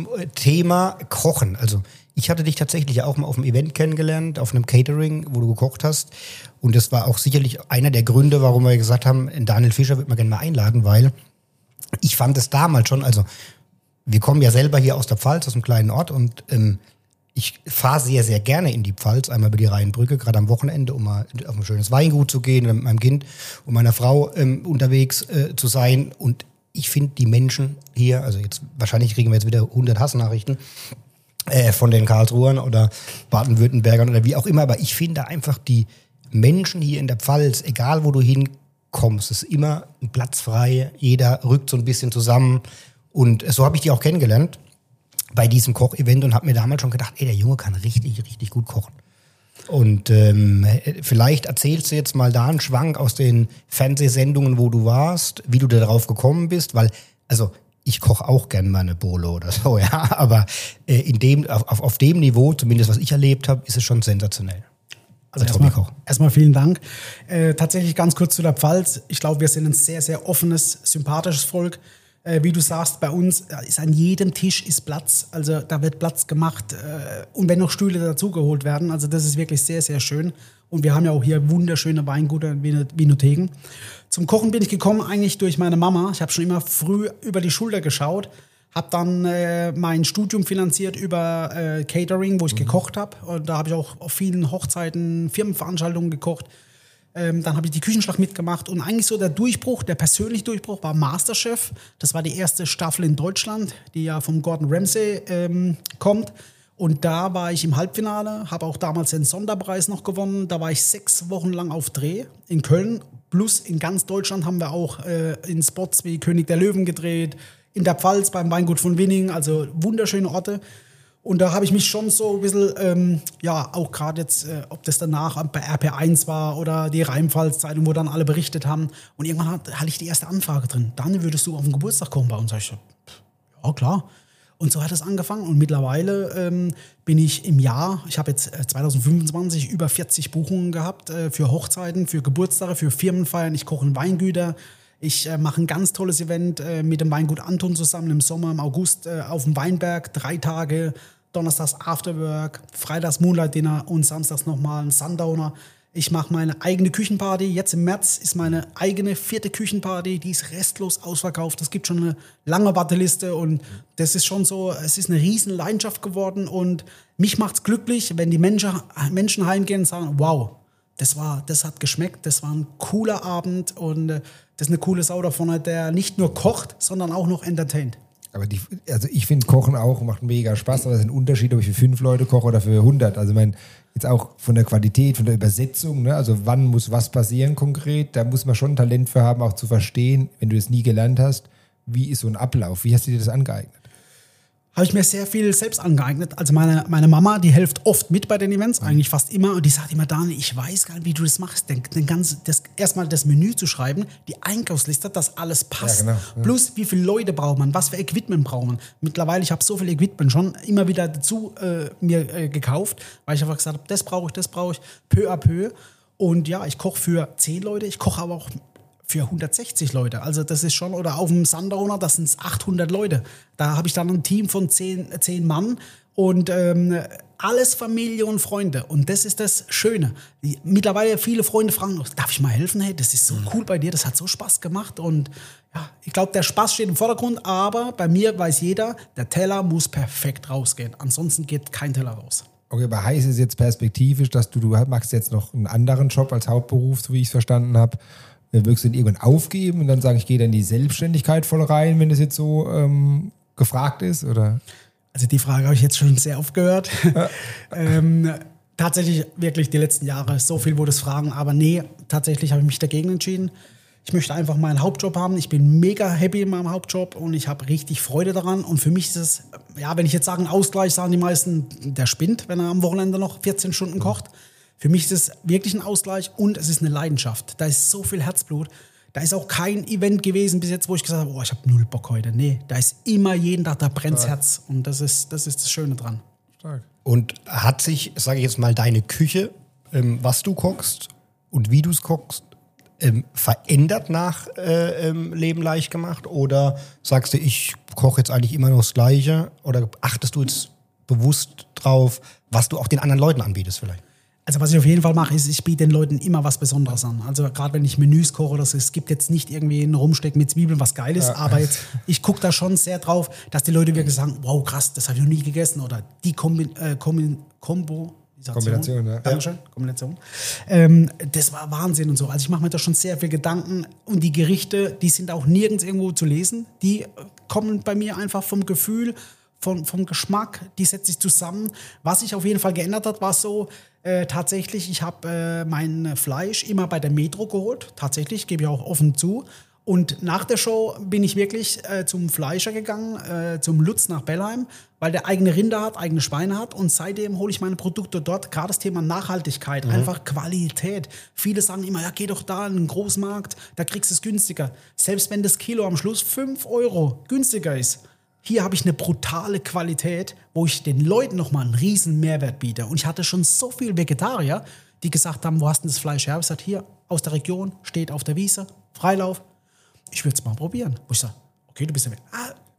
Thema Kochen. Also ich hatte dich tatsächlich auch mal auf einem Event kennengelernt, auf einem Catering, wo du gekocht hast. Und das war auch sicherlich einer der Gründe, warum wir gesagt haben, Daniel Fischer wird man gerne mal einladen, weil ich fand es damals schon, also wir kommen ja selber hier aus der Pfalz, aus einem kleinen Ort und ich fahre sehr, sehr gerne in die Pfalz, einmal über die Rheinbrücke, gerade am Wochenende, um mal auf ein schönes Weingut zu gehen, mit meinem Kind und meiner Frau unterwegs zu sein. Und ich finde die Menschen hier, also jetzt wahrscheinlich kriegen wir jetzt wieder 100 Hassnachrichten von den Karlsruhern oder Baden-Württembergern oder wie auch immer, aber ich finde einfach die Menschen hier in der Pfalz, egal wo du hinkommst, ist immer ein Platz frei, jeder rückt so ein bisschen zusammen und so habe ich die auch kennengelernt bei diesem Kochevent und habe mir damals schon gedacht, ey, der Junge kann richtig, richtig gut kochen. Und vielleicht erzählst du jetzt mal da einen Schwank aus den Fernsehsendungen, wo du warst, wie du da drauf gekommen bist, weil, also ich koche auch gern mal eine Bolo oder so, ja, aber auf dem Niveau, zumindest was ich erlebt habe, ist es schon sensationell. Also erstmal vielen Dank. Tatsächlich ganz kurz zu der Pfalz. Ich glaube, wir sind ein sehr, sehr offenes, sympathisches Volk. Wie du sagst, bei uns ist an jedem Tisch ist Platz. Also da wird Platz gemacht und wenn noch Stühle dazugeholt werden. Also das ist wirklich sehr, sehr schön. Und wir haben ja auch hier wunderschöne Weingüter und Vinotheken. Zum Kochen bin ich gekommen eigentlich durch meine Mama. Ich habe schon immer früh über die Schulter geschaut. Habe dann mein Studium finanziert über Catering, wo ich gekocht habe. Und da habe ich auch auf vielen Hochzeiten, Firmenveranstaltungen gekocht. Dann habe ich die Küchenschlacht mitgemacht. Und eigentlich so der Durchbruch, der persönliche Durchbruch war Masterchef. Das war die erste Staffel in Deutschland, die ja vom Gordon Ramsay kommt. Und da war ich im Halbfinale, habe auch damals den Sonderpreis noch gewonnen. Da war ich 6 Wochen lang auf Dreh in Köln. Plus in ganz Deutschland haben wir auch in Spots wie König der Löwen gedreht. In der Pfalz beim Weingut von Winning, also wunderschöne Orte. Und da habe ich mich schon so ein bisschen, auch gerade jetzt, ob das danach bei RP1 war oder die Rheinpfalz-Zeitung, wo dann alle berichtet haben. Und irgendwann hatte ich die erste Anfrage drin. Daniel, würdest du auf den Geburtstag kommen bei uns? Sag ich so, ja klar. Und so hat es angefangen. Und mittlerweile bin ich im Jahr, ich habe jetzt 2025 über 40 Buchungen gehabt für Hochzeiten, für Geburtstage, für Firmenfeiern. Ich koche in Weingüter. Ich mache ein ganz tolles Event mit dem Weingut Anton zusammen im Sommer, im August auf dem Weinberg. 3 Tage, donnerstags Afterwork, freitags Moonlight Dinner und samstags nochmal ein Sundowner. Ich mache meine eigene Küchenparty. Jetzt im März ist meine eigene 4. Küchenparty. Die ist restlos ausverkauft. Es gibt schon eine lange Warteliste und das ist schon so, es ist eine riesen Leidenschaft geworden und mich macht es glücklich, wenn die Menschen heimgehen und sagen, wow, das hat geschmeckt, das war ein cooler Abend und das ist eine coole Sau davon, der nicht nur kocht, sondern auch noch entertaint. Aber ich finde Kochen auch macht mega Spaß, aber es ist ein Unterschied, ob ich für 5 Leute koche oder für 100. Also jetzt auch von der Qualität, von der Übersetzung, ne? Also wann muss was passieren konkret, da muss man schon Talent für haben, auch zu verstehen, wenn du das nie gelernt hast, wie ist so ein Ablauf, wie hast du dir das angeeignet? Habe ich mir sehr viel selbst angeeignet. Also meine Mama, die hilft oft mit bei den Events, eigentlich fast immer. Und die sagt immer, Daniel, ich weiß gar nicht, wie du das machst. Erstmal das Menü zu schreiben, die Einkaufsliste, dass alles passt. Ja, genau, ja. Plus, wie viele Leute braucht man, was für Equipment braucht man. Mittlerweile, ich habe so viel Equipment schon immer wieder dazu mir gekauft, weil ich einfach gesagt habe, das brauche ich, peu à peu. Und ja, ich koche für 10 Leute, ich koche aber auch für 160 Leute. Also das ist schon, oder auf dem Sundowner, das sind 800 Leute. Da habe ich dann ein Team von 10 Mann und alles Familie und Freunde. Und das ist das Schöne. Mittlerweile viele Freunde fragen, darf ich mal helfen? Hey, das ist so cool bei dir, das hat so Spaß gemacht. Und ja, ich glaube, der Spaß steht im Vordergrund, aber bei mir weiß jeder, der Teller muss perfekt rausgehen. Ansonsten geht kein Teller raus. Okay, aber heißt es jetzt perspektivisch, dass du machst jetzt noch einen anderen Job als Hauptberuf, so wie ich es verstanden habe? Wirkst du den irgendwann aufgeben und dann sagen, ich gehe dann in die Selbstständigkeit voll rein, wenn das jetzt so gefragt ist? Oder? Also die Frage habe ich jetzt schon sehr oft gehört. Tatsächlich wirklich die letzten Jahre so viel wurde es fragen, aber nee, tatsächlich habe ich mich dagegen entschieden. Ich möchte einfach meinen Hauptjob haben. Ich bin mega happy in meinem Hauptjob und ich habe richtig Freude daran. Und für mich ist es, ja, wenn ich jetzt sage Ausgleich, sagen die meisten, der spinnt, wenn er am Wochenende noch 14 Stunden kocht. Für mich ist es wirklich ein Ausgleich und es ist eine Leidenschaft. Da ist so viel Herzblut. Da ist auch kein Event gewesen bis jetzt, wo ich gesagt habe, ich habe 0 Bock heute. Nee, da ist immer jeden Tag, da brennt das Herz. Und das ist das Schöne dran. Stark. Und hat sich, sage ich jetzt mal, deine Küche, was du kochst und wie du es kochst, verändert nach Leben leicht gemacht? Oder sagst du, ich koche jetzt eigentlich immer noch das Gleiche? Oder achtest du jetzt bewusst drauf, was du auch den anderen Leuten anbietest vielleicht? Also was ich auf jeden Fall mache, ist, ich biete den Leuten immer was Besonderes an. Also gerade wenn ich Menüs koche, es gibt jetzt nicht irgendwie einen Rumsteck mit Zwiebeln, was geil ist, aber jetzt, ich gucke da schon sehr drauf, dass die Leute wirklich sagen, wow, krass, das habe ich noch nie gegessen. Oder die Kombination, ja. Dankeschön, Kombination. Das war Wahnsinn und so. Also ich mache mir da schon sehr viel Gedanken. Und die Gerichte, die sind auch nirgends irgendwo zu lesen. Die kommen bei mir einfach vom Gefühl, vom Geschmack, die setzt sich zusammen. Was sich auf jeden Fall geändert hat, war so, tatsächlich, ich habe mein Fleisch immer bei der Metro geholt. Tatsächlich, gebe ich auch offen zu. Und nach der Show bin ich wirklich zum Fleischer gegangen, zum Lutz nach Bellheim, weil der eigene Rinder hat, eigene Schweine hat. Und seitdem hole ich meine Produkte dort. Gerade das Thema Nachhaltigkeit, einfach Qualität. Viele sagen immer, ja, geh doch da in den Großmarkt, da kriegst du es günstiger. Selbst wenn das Kilo am Schluss 5 € günstiger ist. Hier habe ich eine brutale Qualität, wo ich den Leuten nochmal einen riesen Mehrwert biete. Und ich hatte schon so viele Vegetarier, die gesagt haben, wo hast du das Fleisch her? Ich sage, hier aus der Region, steht auf der Wiese, Freilauf. Ich würde es mal probieren. Wo ich sage, okay, du bist ja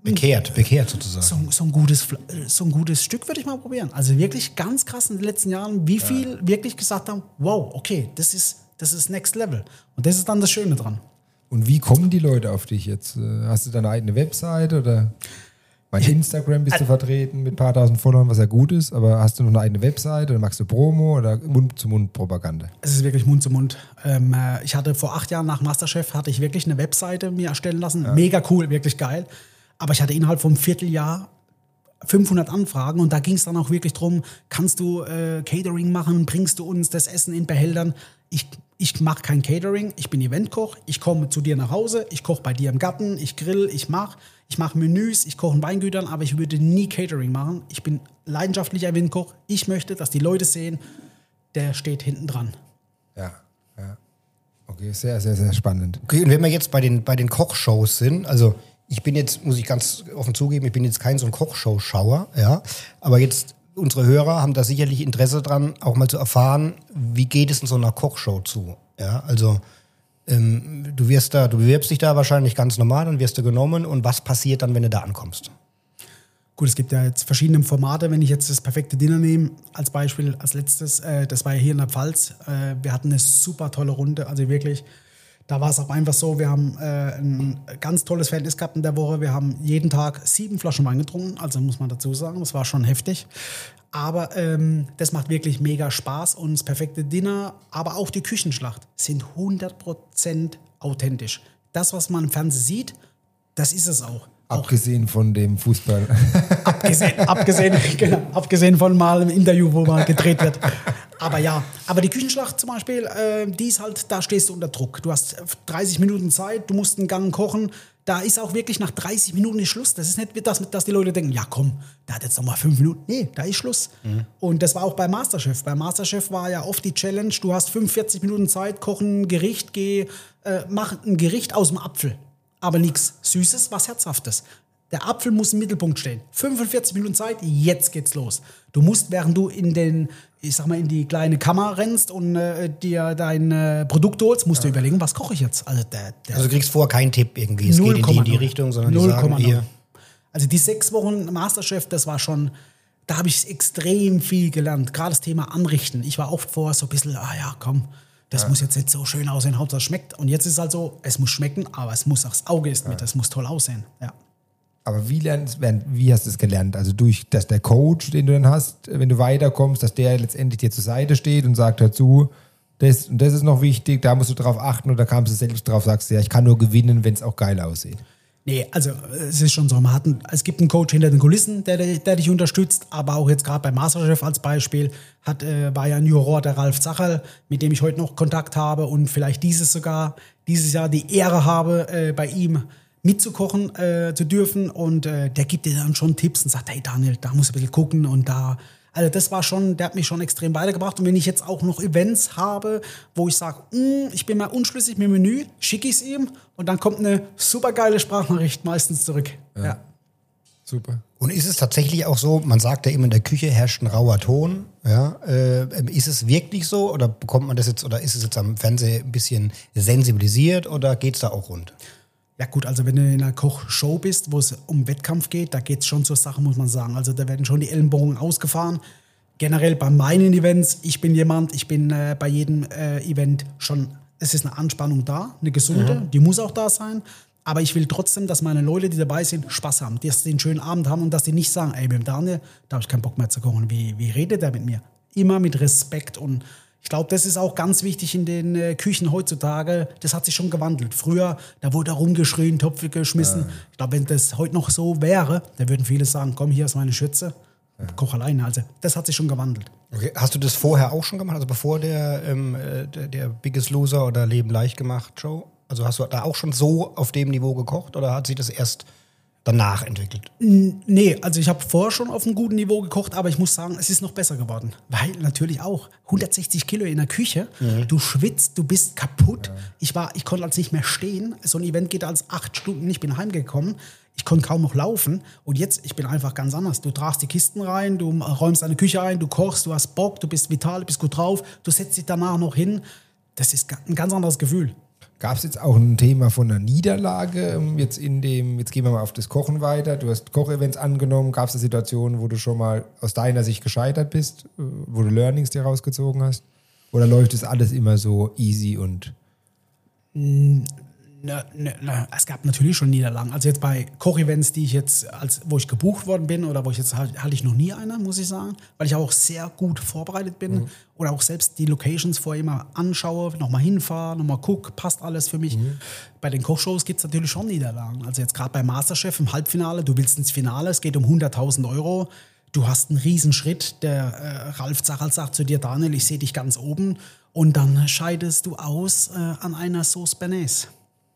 Bekehrt sozusagen. So ein gutes Stück würde ich mal probieren. Also wirklich ganz krass in den letzten Jahren, wie viel wirklich gesagt haben, wow, okay, das ist Next Level. Und das ist dann das Schöne dran. Und wie kommen die Leute auf dich jetzt? Hast du deine eigene Webseite oder bei Instagram bist du vertreten mit ein paar tausend Followern, was ja gut ist, aber hast du noch eine eigene Webseite oder machst du Promo oder Mund-zu-Mund-Propaganda? Es ist wirklich Mund zu Mund. Ich hatte vor 8 Jahren nach Masterchef, hatte ich wirklich eine Webseite mir erstellen lassen. Ja. Mega cool, wirklich geil. Aber ich hatte innerhalb vom Vierteljahr 500 Anfragen und da ging es dann auch wirklich drum, kannst du Catering machen, bringst du uns das Essen in Behältern? Ich mache kein Catering, ich bin Eventkoch, ich komme zu dir nach Hause, ich koche bei dir im Garten, ich grill, ich mache Menüs, ich koche in Weingütern, aber ich würde nie Catering machen. Ich bin leidenschaftlicher Eventkoch. Ich möchte, dass die Leute sehen, der steht hinten dran. Ja. Okay, sehr, sehr, sehr spannend. Okay, und wenn wir jetzt bei den Kochshows sind, also ich bin jetzt, muss ich ganz offen zugeben, ich bin jetzt kein so ein Kochshow-Schauer, ja, aber jetzt unsere Hörer haben da sicherlich Interesse dran, auch mal zu erfahren, wie geht es in so einer Kochshow zu, ja, also du bewirbst dich da wahrscheinlich ganz normal, dann wirst du genommen und was passiert dann, wenn du da ankommst? Gut, es gibt ja jetzt verschiedene Formate. Wenn ich jetzt das perfekte Dinner nehme, als Beispiel, als letztes, das war ja hier in der Pfalz. Wir hatten eine super tolle Runde, also wirklich, da war es auch einfach so, wir haben ein ganz tolles Verhältnis gehabt in der Woche. Wir haben jeden Tag 7 Flaschen Wein getrunken, also muss man dazu sagen, das war schon heftig. Aber das macht wirklich mega Spaß und das perfekte Dinner, aber auch die Küchenschlacht sind 100% authentisch. Das, was man im Fernsehen sieht, das ist es auch. Abgesehen von dem Fußball. Abgesehen von mal einem Interview, wo mal gedreht wird. Aber ja, die Küchenschlacht zum Beispiel, die ist halt, da stehst du unter Druck. Du hast 30 Minuten Zeit, du musst einen Gang kochen. Da ist auch wirklich nach 30 Minuten ist Schluss. Das ist nicht, dass die Leute denken, ja komm, der hat jetzt noch mal 5 Minuten. Nee, da ist Schluss. Mhm. Und das war auch bei Masterchef. Bei Masterchef war ja oft die Challenge, du hast 45 Minuten Zeit, kochen ein Gericht, mach ein Gericht aus dem Apfel. Aber nichts Süßes, was Herzhaftes. Der Apfel muss im Mittelpunkt stehen. 45 Minuten Zeit, jetzt geht's los. Du musst, während du in die kleine Kammer rennst und dir dein Produkt holst, musst du überlegen, was koche ich jetzt? Also du kriegst vorher keinen Tipp irgendwie, es geht in die Richtung, sondern die sagen hier. Also die 6 Wochen Masterchef, das war schon, da habe ich extrem viel gelernt. Gerade das Thema Anrichten. Ich war oft vorher so ein bisschen, das muss jetzt nicht so schön aussehen, Hauptsache es schmeckt. Und jetzt ist es halt so, es muss schmecken, aber es muss aufs Auge ist mit, es muss toll aussehen. Ja. Aber wie hast du es gelernt? Also dass der Coach, den du dann hast, wenn du weiterkommst, dass der letztendlich dir zur Seite steht und sagt, hör zu, das und das ist noch wichtig, da musst du drauf achten, oder kamst du selbst drauf, sagst ja, ich kann nur gewinnen, wenn es auch geil aussieht? Nee, also es ist schon so, es gibt einen Coach hinter den Kulissen, der dich unterstützt, aber auch jetzt gerade bei Masterchef als Beispiel war ja ein Juror, der Ralf Zacherl, mit dem ich heute noch Kontakt habe und vielleicht dieses Jahr die Ehre habe, bei ihm mitzukochen zu dürfen, und der gibt dir dann schon Tipps und sagt, hey Daniel, da musst du ein bisschen gucken und da. Also das war schon, der hat mich schon extrem weitergebracht. Und wenn ich jetzt auch noch Events habe, wo ich sage, ich bin mal unschlüssig mit dem Menü, schicke ich es ihm und dann kommt eine super geile Sprachnachricht meistens zurück. Ja. Super. Und ist es tatsächlich auch so, man sagt ja immer, in der Küche herrscht ein rauer Ton. Ja? Ist es wirklich so oder bekommt man das jetzt, oder ist es jetzt am Fernsehen ein bisschen sensibilisiert oder geht es da auch rund? Ja gut, also wenn du in einer Kochshow bist, wo es um Wettkampf geht, da geht es schon zur Sache, muss man sagen. Also da werden schon die Ellenbogen ausgefahren. Generell bei meinen Events, ich bin bei jedem Event schon, es ist eine Anspannung da, eine gesunde, die muss auch da sein. Aber ich will trotzdem, dass meine Leute, die dabei sind, Spaß haben, dass die einen schönen Abend haben und dass die nicht sagen, ey, mit dem Daniel, da habe ich keinen Bock mehr zu kochen. Wie redet der mit mir? Immer mit Respekt, und ich glaube, das ist auch ganz wichtig in den Küchen heutzutage. Das hat sich schon gewandelt. Früher, da wurde rumgeschrien, Topfe geschmissen. Ja. Ich glaube, wenn das heute noch so wäre, dann würden viele sagen, komm, hier ist meine Schürze, koch alleine. Also das hat sich schon gewandelt. Okay. Hast du das vorher auch schon gemacht? Also bevor der Biggest Loser oder Leben leicht gemacht Show? Also hast du da auch schon so auf dem Niveau gekocht oder hat sich das erst danach entwickelt? Nee, also ich habe vorher schon auf einem guten Niveau gekocht, aber ich muss sagen, es ist noch besser geworden. Weil natürlich auch 160 Kilo in der Küche, du schwitzt, du bist kaputt. Ja. Ich konnte also nicht mehr stehen. So ein Event geht als 8 Stunden, ich bin heimgekommen. Ich konnte kaum noch laufen. Und jetzt, ich bin einfach ganz anders. Du tragst die Kisten rein, du räumst deine Küche ein, du kochst, du hast Bock, du bist vital, du bist gut drauf, du setzt dich danach noch hin. Das ist ein ganz anderes Gefühl. Gab es jetzt auch ein Thema von einer Niederlage? Jetzt gehen wir mal auf das Kochen weiter. Du hast Kochevents angenommen. Gab es eine Situation, wo du schon mal aus deiner Sicht gescheitert bist, wo du Learnings dir rausgezogen hast? Oder läuft das alles immer so easy und... Es gab natürlich schon Niederlagen. Also jetzt bei Kochevents, die ich jetzt, wo ich gebucht worden bin oder wo ich jetzt hatte ich noch nie eine, muss ich sagen, weil ich auch sehr gut vorbereitet bin oder auch selbst die Locations vorher immer anschaue, nochmal hinfahre, nochmal gucke, passt alles für mich. Bei den Kochshows gibt es natürlich schon Niederlagen. Also jetzt gerade bei Masterchef im Halbfinale, du willst ins Finale, es geht um 100.000 Euro. Du hast einen Riesenschritt, der Ralf Zachal sagt zu dir, Daniel, ich sehe dich ganz oben und dann scheidest du aus an einer Sauce Bernays.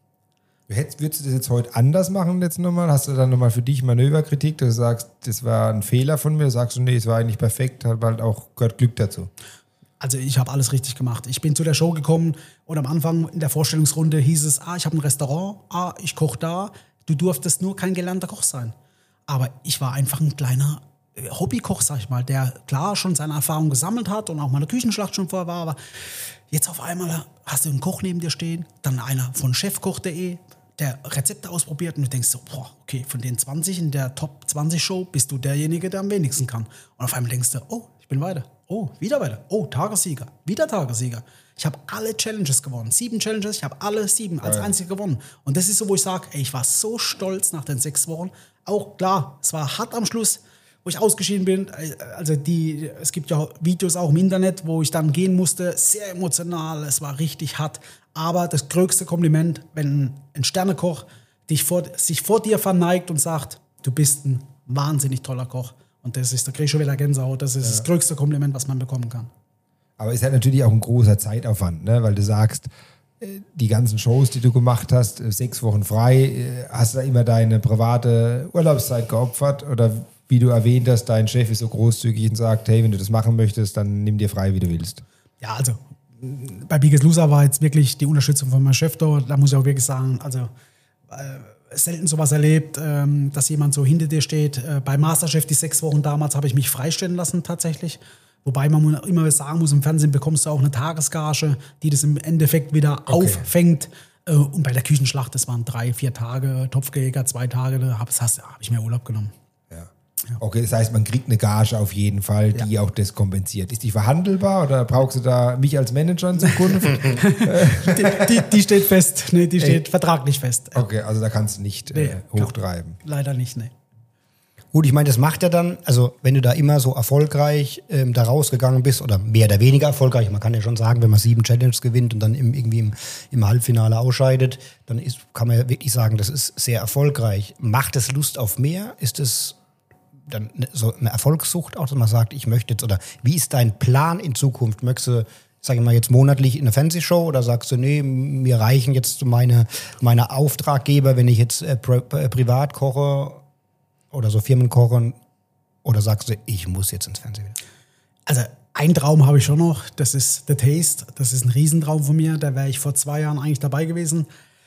Würdest du das jetzt heute anders machen jetzt nochmal? Hast du dann nochmal für dich Manöverkritik, dass du sagst, das war ein Fehler von mir? Du sagst, nee, es war eigentlich perfekt, hat halt auch gehört Glück dazu. Also ich habe alles richtig gemacht. Ich bin zu der Show gekommen und am Anfang in der Vorstellungsrunde hieß es, ich habe ein Restaurant, ich koche da. Du durftest nur kein gelernter Koch sein. Aber ich war einfach ein kleiner Hobbykoch, sag ich mal, der klar schon seine Erfahrung gesammelt hat und auch mal eine Küchenschlacht schon vorher war. Aber jetzt auf einmal hast du einen Koch neben dir stehen, dann einer von chefkoch.de, der Rezepte ausprobiert und du denkst so, okay, von den 20 in der Top 20 Show bist du derjenige, der am wenigsten kann. Und auf einmal denkst du, ich bin weiter. Wieder weiter. Tagessieger. Wieder Tagessieger. Ich habe alle Challenges gewonnen. 7 Challenges, ich habe alle 7 als einziger gewonnen. Und das ist so, wo ich sage, ich war so stolz nach den 6 Wochen. Auch klar, es war hart am Schluss, wo ich ausgeschieden bin. Also es gibt ja Videos auch im Internet, wo ich dann gehen musste. Sehr emotional, es war richtig hart. Aber das größte Kompliment, wenn ein Sternekoch sich vor dir verneigt und sagt, du bist ein wahnsinnig toller Koch. Und da kriege ich schon wieder Gänsehaut. Das ist das größte Kompliment, was man bekommen kann. Aber ist halt natürlich auch ein großer Zeitaufwand, ne? Weil du sagst, die ganzen Shows, die du gemacht hast, 6 Wochen frei, hast du da immer deine private Urlaubszeit geopfert? Oder wie du erwähnt hast, dein Chef ist so großzügig und sagt, hey, wenn du das machen möchtest, dann nimm dir frei, wie du willst. Ja, also bei Biggest Loser war jetzt wirklich die Unterstützung von meinem Chef dort. Da muss ich auch wirklich sagen, also selten sowas erlebt, dass jemand so hinter dir steht. Bei Masterchef, die 6 Wochen damals, habe ich mich freistellen lassen tatsächlich. Wobei man immer sagen muss, im Fernsehen bekommst du auch eine Tagesgage, die das im Endeffekt wieder auffängt. Und bei der Küchenschlacht, das waren 3-4 Tage, Topfgejäger 2 Tage, da habe ich mir Urlaub genommen. Okay, das heißt, man kriegt eine Gage auf jeden Fall, die auch das kompensiert. Ist die verhandelbar oder brauchst du da mich als Manager in Zukunft? die steht fest. Nee, die steht vertraglich fest. Okay, also da kannst du nicht hochtreiben. Leider nicht, nee. Gut, ich meine, das macht ja dann, also wenn du da immer so erfolgreich da rausgegangen bist oder mehr oder weniger erfolgreich, man kann ja schon sagen, wenn man 7 Challenges gewinnt und dann irgendwie im Halbfinale ausscheidet, dann kann man ja wirklich sagen, das ist sehr erfolgreich. Macht es Lust auf mehr? Ist es dann so eine Erfolgssucht auch, dass man sagt, ich möchte jetzt, oder wie ist dein Plan in Zukunft? Möchtest du, sage ich mal, jetzt monatlich in eine Fernsehshow oder sagst du, nee, mir reichen jetzt meine Auftraggeber, wenn ich jetzt privat koche oder so Firmen kochen, oder sagst du, ich muss jetzt ins Fernsehen wieder? Also einen Traum habe ich schon noch, das ist The Taste, das ist ein Riesentraum von mir, da wäre ich vor 2 Jahren eigentlich dabei gewesen.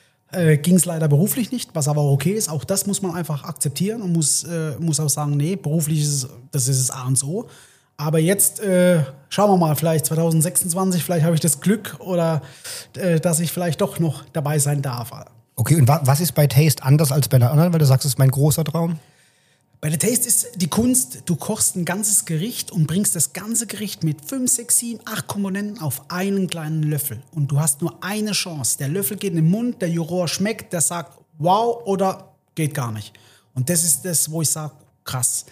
Ging es leider beruflich nicht, was aber auch okay ist. Auch das muss man einfach akzeptieren und muss auch sagen, nee, beruflich das ist es A und O. Aber jetzt schauen wir mal, vielleicht 2026, vielleicht habe ich das Glück oder dass ich vielleicht doch noch dabei sein darf. Okay, und was ist bei Taste anders als bei der anderen? Weil du sagst, das ist mein großer Traum. Bei der Taste ist die Kunst, du kochst ein ganzes Gericht und bringst das ganze Gericht mit 5, 6, 7, 8 Komponenten auf einen kleinen Löffel. Und du hast nur eine Chance. Der Löffel geht in den Mund, der Juror schmeckt, der sagt, wow oder geht gar nicht. Und das ist das, wo ich sage, krass.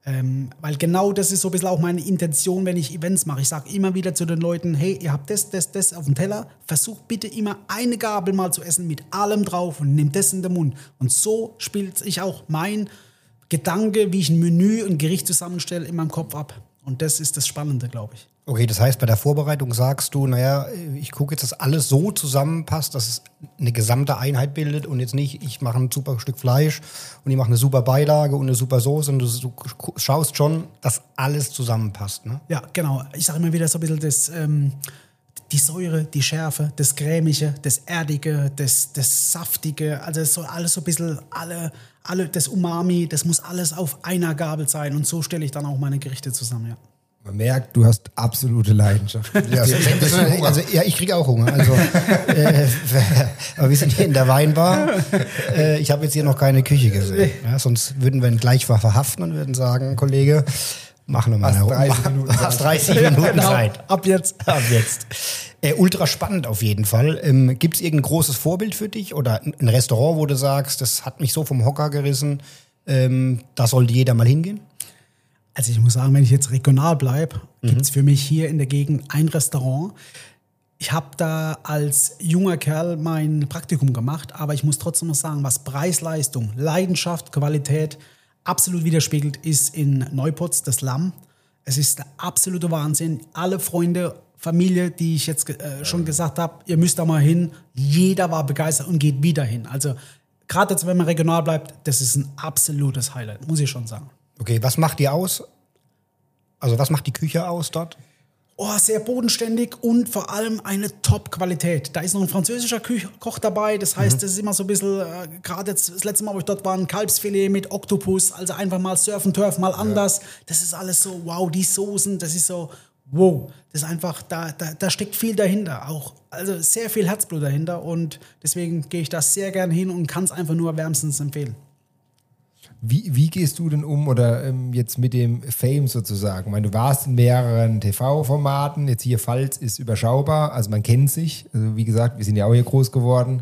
Weil genau das ist so ein bisschen auch meine Intention, wenn ich Events mache. Ich sage immer wieder zu den Leuten, hey, ihr habt das auf dem Teller. Versucht bitte immer eine Gabel mal zu essen mit allem drauf und nehmt das in den Mund. Und so spielt sich auch mein Gedanke, wie ich ein Menü, ein Gericht zusammenstelle, in meinem Kopf ab. Und das ist das Spannende, glaube ich. Okay, das heißt, bei der Vorbereitung sagst du, naja, ich gucke jetzt, dass alles so zusammenpasst, dass es eine gesamte Einheit bildet und jetzt nicht, ich mache ein super Stück Fleisch und ich mache eine super Beilage und eine super Soße und du schaust schon, dass alles zusammenpasst, ne? Ja, genau. Ich sage immer wieder so ein bisschen die Säure, die Schärfe, das Cremige, das Erdige, das Saftige, also es soll alles so ein bisschen, das Umami, das muss alles auf einer Gabel sein und so stelle ich dann auch meine Gerichte zusammen, ja. Man merkt, du hast absolute Leidenschaft. Ja, also, ich kriege auch Hunger. Also, aber wir sind hier in der Weinbar. Ich habe jetzt hier noch keine Küche gesehen. Ja, sonst würden wir ihn gleich verhaften und würden sagen, Kollege, machen wir mal eine Runde. Hast 30 Minuten Zeit. Ab jetzt. Ultra spannend auf jeden Fall. Gibt es irgendein großes Vorbild für dich oder ein Restaurant, wo du sagst, das hat mich so vom Hocker gerissen, da sollte jeder mal hingehen? Also ich muss sagen, wenn ich jetzt regional bleibe, gibt es für mich hier in der Gegend ein Restaurant. Ich habe da als junger Kerl mein Praktikum gemacht, aber ich muss trotzdem noch sagen, was Preis-Leistung, Leidenschaft, Qualität absolut widerspiegelt, ist in Neuputz das Lamm. Es ist der absolute Wahnsinn. Alle Freunde, Familie, die ich jetzt schon gesagt habe, ihr müsst da mal hin. Jeder war begeistert und geht wieder hin. Also gerade jetzt, wenn man regional bleibt, das ist ein absolutes Highlight, muss ich schon sagen. Okay, was macht die aus? Also was macht die Küche aus dort? Oh, sehr bodenständig und vor allem eine Top-Qualität. Da ist noch ein französischer Koch dabei. Das heißt, das ist immer so ein bisschen, gerade jetzt das letzte Mal, wo ich dort war, ein Kalbsfilet mit Oktopus. Also einfach mal Surf and Turf, mal anders. Das ist alles so, wow, die Soßen, das ist so, wow. Das ist einfach, da steckt viel dahinter auch. Also sehr viel Herzblut dahinter und deswegen gehe ich da sehr gern hin und kann es einfach nur wärmstens empfehlen. Wie gehst du denn um oder jetzt mit dem Fame sozusagen? Ich meine, du warst in mehreren TV-Formaten, jetzt hier Pfalz ist überschaubar, also man kennt sich. Also wie gesagt, wir sind ja auch hier groß geworden.